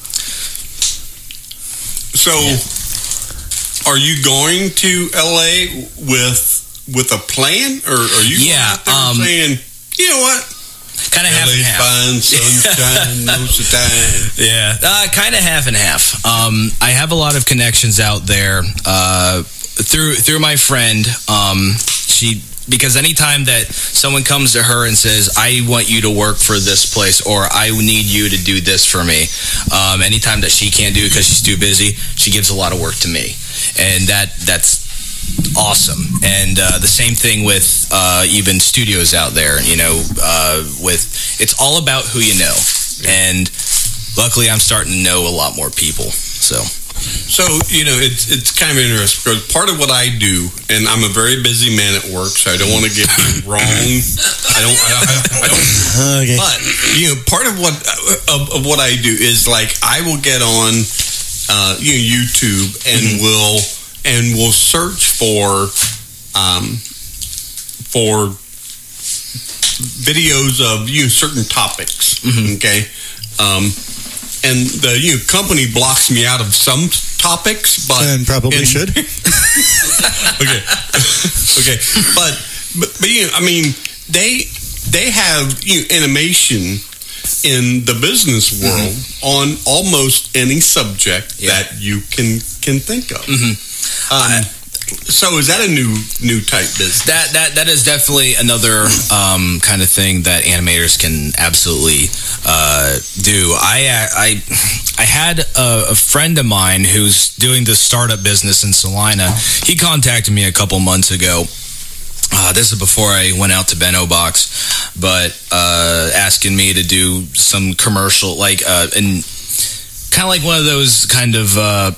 So, yeah. Are you going to L A with with a plan, or are you yeah, out there um, saying, you know what? Kind of half and half. Fine, sunshine, most of the time. Yeah, uh, kind of half and half. Um, I have a lot of connections out there uh, through through my friend. Um, she because anytime that someone comes to her and says, "I want you to work for this place," or "I need you to do this for me," um, anytime that she can't do it because she's too busy, she gives a lot of work to me, and that that's. awesome. And uh, the same thing with uh, even studios out there, you know, uh, with it's all about who you know. And luckily I'm starting to know a lot more people. So So, you know, it's it's kind of interesting because part of what I do, and I'm a very busy man at work, so I don't want to get it wrong. I don't, I, I, I don't, okay. But, you know, part of what of, of what I do is, like, I will get on uh, you know, YouTube and mm-hmm. will and will search for um, for videos of, you know, certain topics, mm-hmm. okay? Um And the you know, company blocks me out of some topics, but and probably and, should. okay, okay, but but but you know, I mean, they they have you know, animation in the business world mm-hmm. on almost any subject yeah. that you can can think of. Mm-hmm. Um, I, So is that a new new type business? That that that is definitely another um, kind of thing that animators can absolutely uh, do. I I I had a, a friend of mine who's doing this startup business in Salina. He contacted me a couple months ago. Uh, this is before I went out to Benno Box, but uh, asking me to do some commercial, like uh, and kind of like one of those kind of. Uh,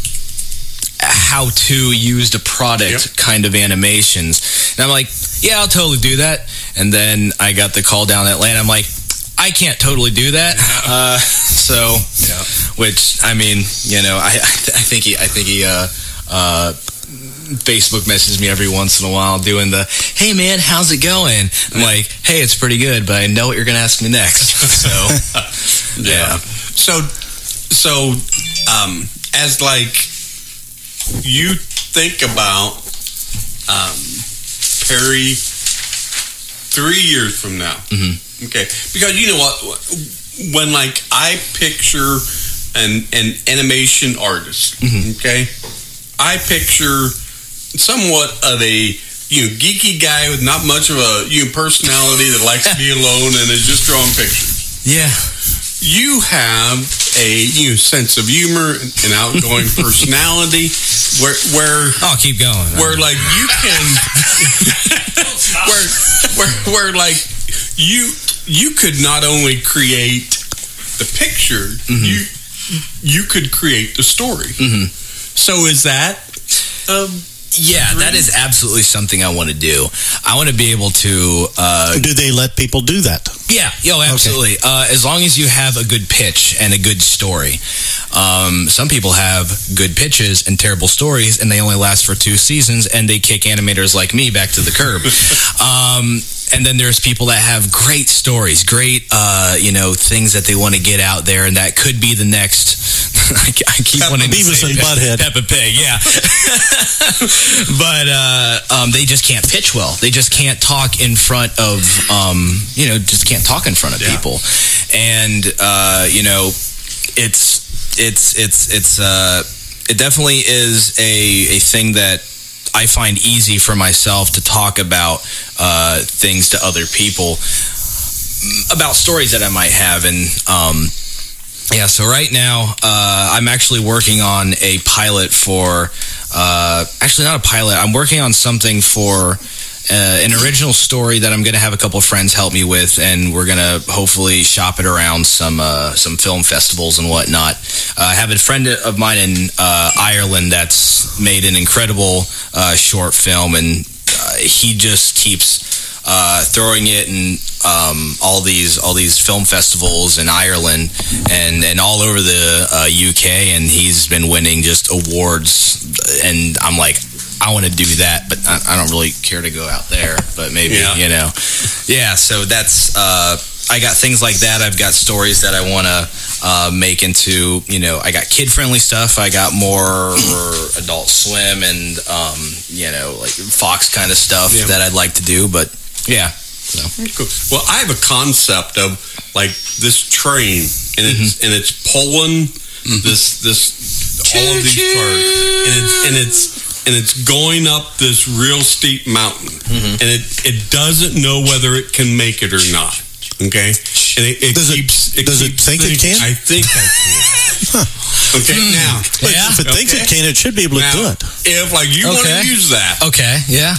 how to use the product yep. kind of animations. And I'm like, yeah, I'll totally do that. And then I got the call down in Atlanta. I'm like, I can't totally do that. Uh, so, yeah. which, I mean, you know, I I think he, I think he, uh, uh, Facebook messages me every once in a while doing the, hey man, how's it going? I'm like, hey, it's pretty good, but I know what you're going to ask me next. So, yeah. So, so, um, as like, you think about um, Perry three years from now, mm-hmm. okay? Because you know what, when like I picture an an animation artist, mm-hmm. okay, I picture somewhat of a you know geeky guy with not much of a you know, personality that likes to be alone and is just drawing pictures. Yeah. You have a you know, sense of humor, an outgoing personality, where where oh, keep going. Where like you can, where where where like you you could not only create the picture, mm-hmm. you you could create the story. Mm-hmm. So is that um, Yeah, that is absolutely something I want to do. I want to be able to... Uh, do they let people do that? Yeah, yo, absolutely. Okay. Uh, as long as you have a good pitch and a good story. Um, some people have good pitches and terrible stories, and they only last for two seasons, and they kick animators like me back to the curb. um, and then there's people that have great stories, great, uh, you know, things that they want to get out there, and that could be the next... I keep Peppa, wanting to Beavis say and Butthead. Peppa Pig, yeah. But uh, um, they just can't pitch well. They just can't talk in front of, um, you know, just can't talk in front of yeah. people. And, uh, you know, it's, it's, it's, it's, uh, it definitely is a, a thing that I find easy for myself to talk about uh, things to other people, about stories that I might have. And, um, yeah, so right now, uh, I'm actually working on a pilot for, uh, actually not a pilot, I'm working on something for uh, an original story that I'm going to have a couple of friends help me with, and we're going to hopefully shop it around some uh, some film festivals and whatnot. Uh, I have a friend of mine in uh, Ireland that's made an incredible uh, short film, and uh, he just keeps... Uh, throwing it in um, all these all these film festivals in Ireland and, and all over the uh, U K, and he's been winning just awards, and I'm like, I want to do that, but I, I don't really care to go out there, but maybe, yeah. you know. Yeah, so that's, uh, I got things like that. I've got stories that I want to uh, make into, you know, I got kid-friendly stuff. I got more Adult Swim and, um, you know, like Fox kind of stuff yeah. that I'd like to do, but yeah. So. Cool. Well, I have a concept of like this train, and it's mm-hmm. and it's pulling mm-hmm. this this all of these cars, and it's and it's and it's going up this real steep mountain, mm-hmm. and it it doesn't know whether it can make it or not. Okay, and it, it does keeps. It, it does keeps it think thinking, it can? I think I can. huh. Okay, mm. now yeah. if it thinks okay. it can, it should be able to now, do it. If like you okay. want to use that, okay, yeah.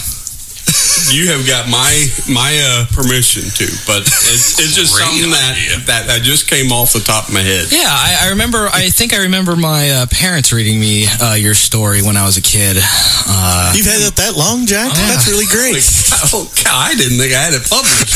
You have got my my uh, permission to, but it's, it's just something that, that that just came off the top of my head. Yeah, I, I remember. I think I remember my uh, parents reading me uh, your story when I was a kid. Uh, You've had it that long, Jack? Yeah. That's really great. Like, oh, God, I didn't think I had it published.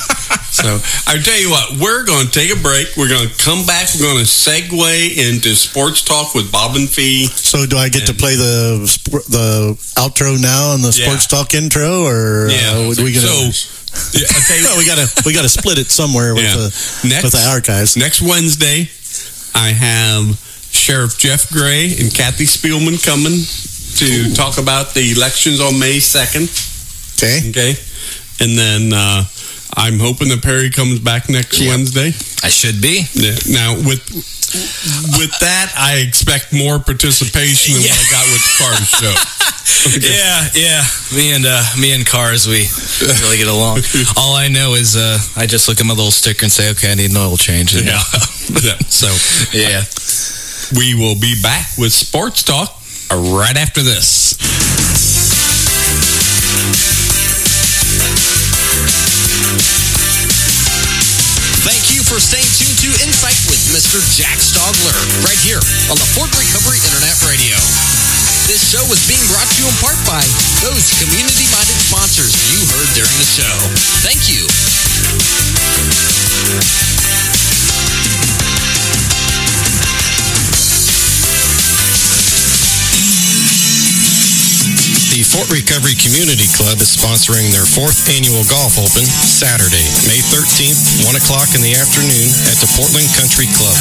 So I tell you what, we're going to take a break. We're going to come back. We're going to segue into Sports Talk with Bob and Fee. So do I get and, to play the the outro now and the Sports yeah. Talk intro, or yeah? Uh, we gonna, so yeah, okay. well, we got to we got to split it somewhere with yeah. the next, with the archives. Next Wednesday, I have Sheriff Jeff Gray and Kathy Spielman coming to Ooh. talk about the elections on May second. Okay. Okay, and then. Uh, I'm hoping that Perry comes back next yep. Wednesday. I should be. Yeah. Now, with with that, I expect more participation than yeah. what I got with the Cars show. Okay. Yeah, yeah. Me and uh, me and Cars, we really get along. All I know is uh, I just look at my little sticker and say, "Okay, I need an oil change." And, yeah. yeah. So, yeah, we will be back with Sports Talk right after this. Thank you for staying tuned to Insight with Mister Jack Stogler, right here on the Ford Recovery Internet Radio. This show was being brought to you in part by those community-minded sponsors you heard during the show. Thank you. The Fort Recovery Community Club is sponsoring their fourth annual Golf Open Saturday, May thirteenth, one o'clock in the afternoon at the Portland Country Club.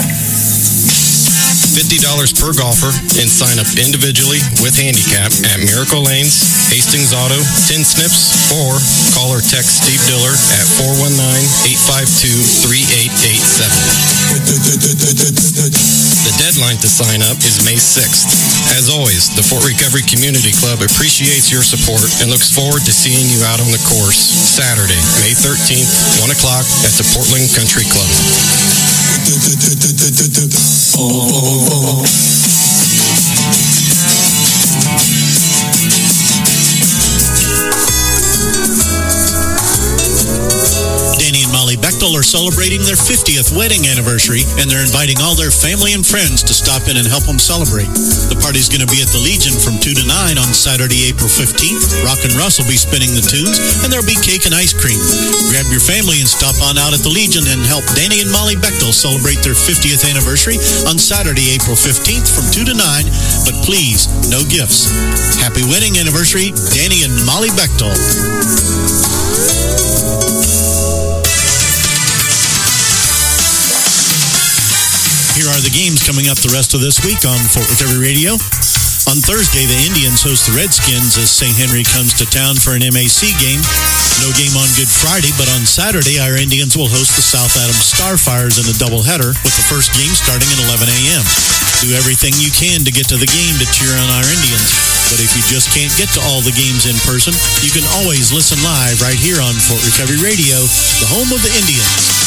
fifty dollars per golfer and sign up individually with handicap at Miracle Lanes, Hastings Auto, Tin Snips, or call or text Steve Diller at four one nine, eight five two, three eight eight seven. The deadline to sign up is May sixth. As always, the Fort Recovery Community Club appreciates your support and looks forward to seeing you out on the course Saturday, May thirteenth, one o'clock at the Portland Country Club. Danny and Molly Bechtel are celebrating their fiftieth wedding anniversary, and they're inviting all their family and friends to stop in and help them celebrate. The party's going to be at the Legion from two to nine on Saturday, April fifteenth. Rock and Russ will be spinning the tunes, and there'll be cake and ice cream. Grab your family and stop on out at the Legion and help Danny and Molly Bechtel celebrate their fiftieth anniversary on Saturday, April fifteenth from two to nine, but please, no gifts. Happy wedding anniversary, Danny and Molly Bechtel. Here are the games coming up the rest of this week on Fort Recovery Radio. On Thursday, the Indians host the Redskins as Saint Henry comes to town for an M A C game. No game on Good Friday, but on Saturday, our Indians will host the South Adams Starfires in a doubleheader, with the first game starting at eleven a.m. Do everything you can to get to the game to cheer on our Indians. But if you just can't get to all the games in person, you can always listen live right here on Fort Recovery Radio, the home of the Indians.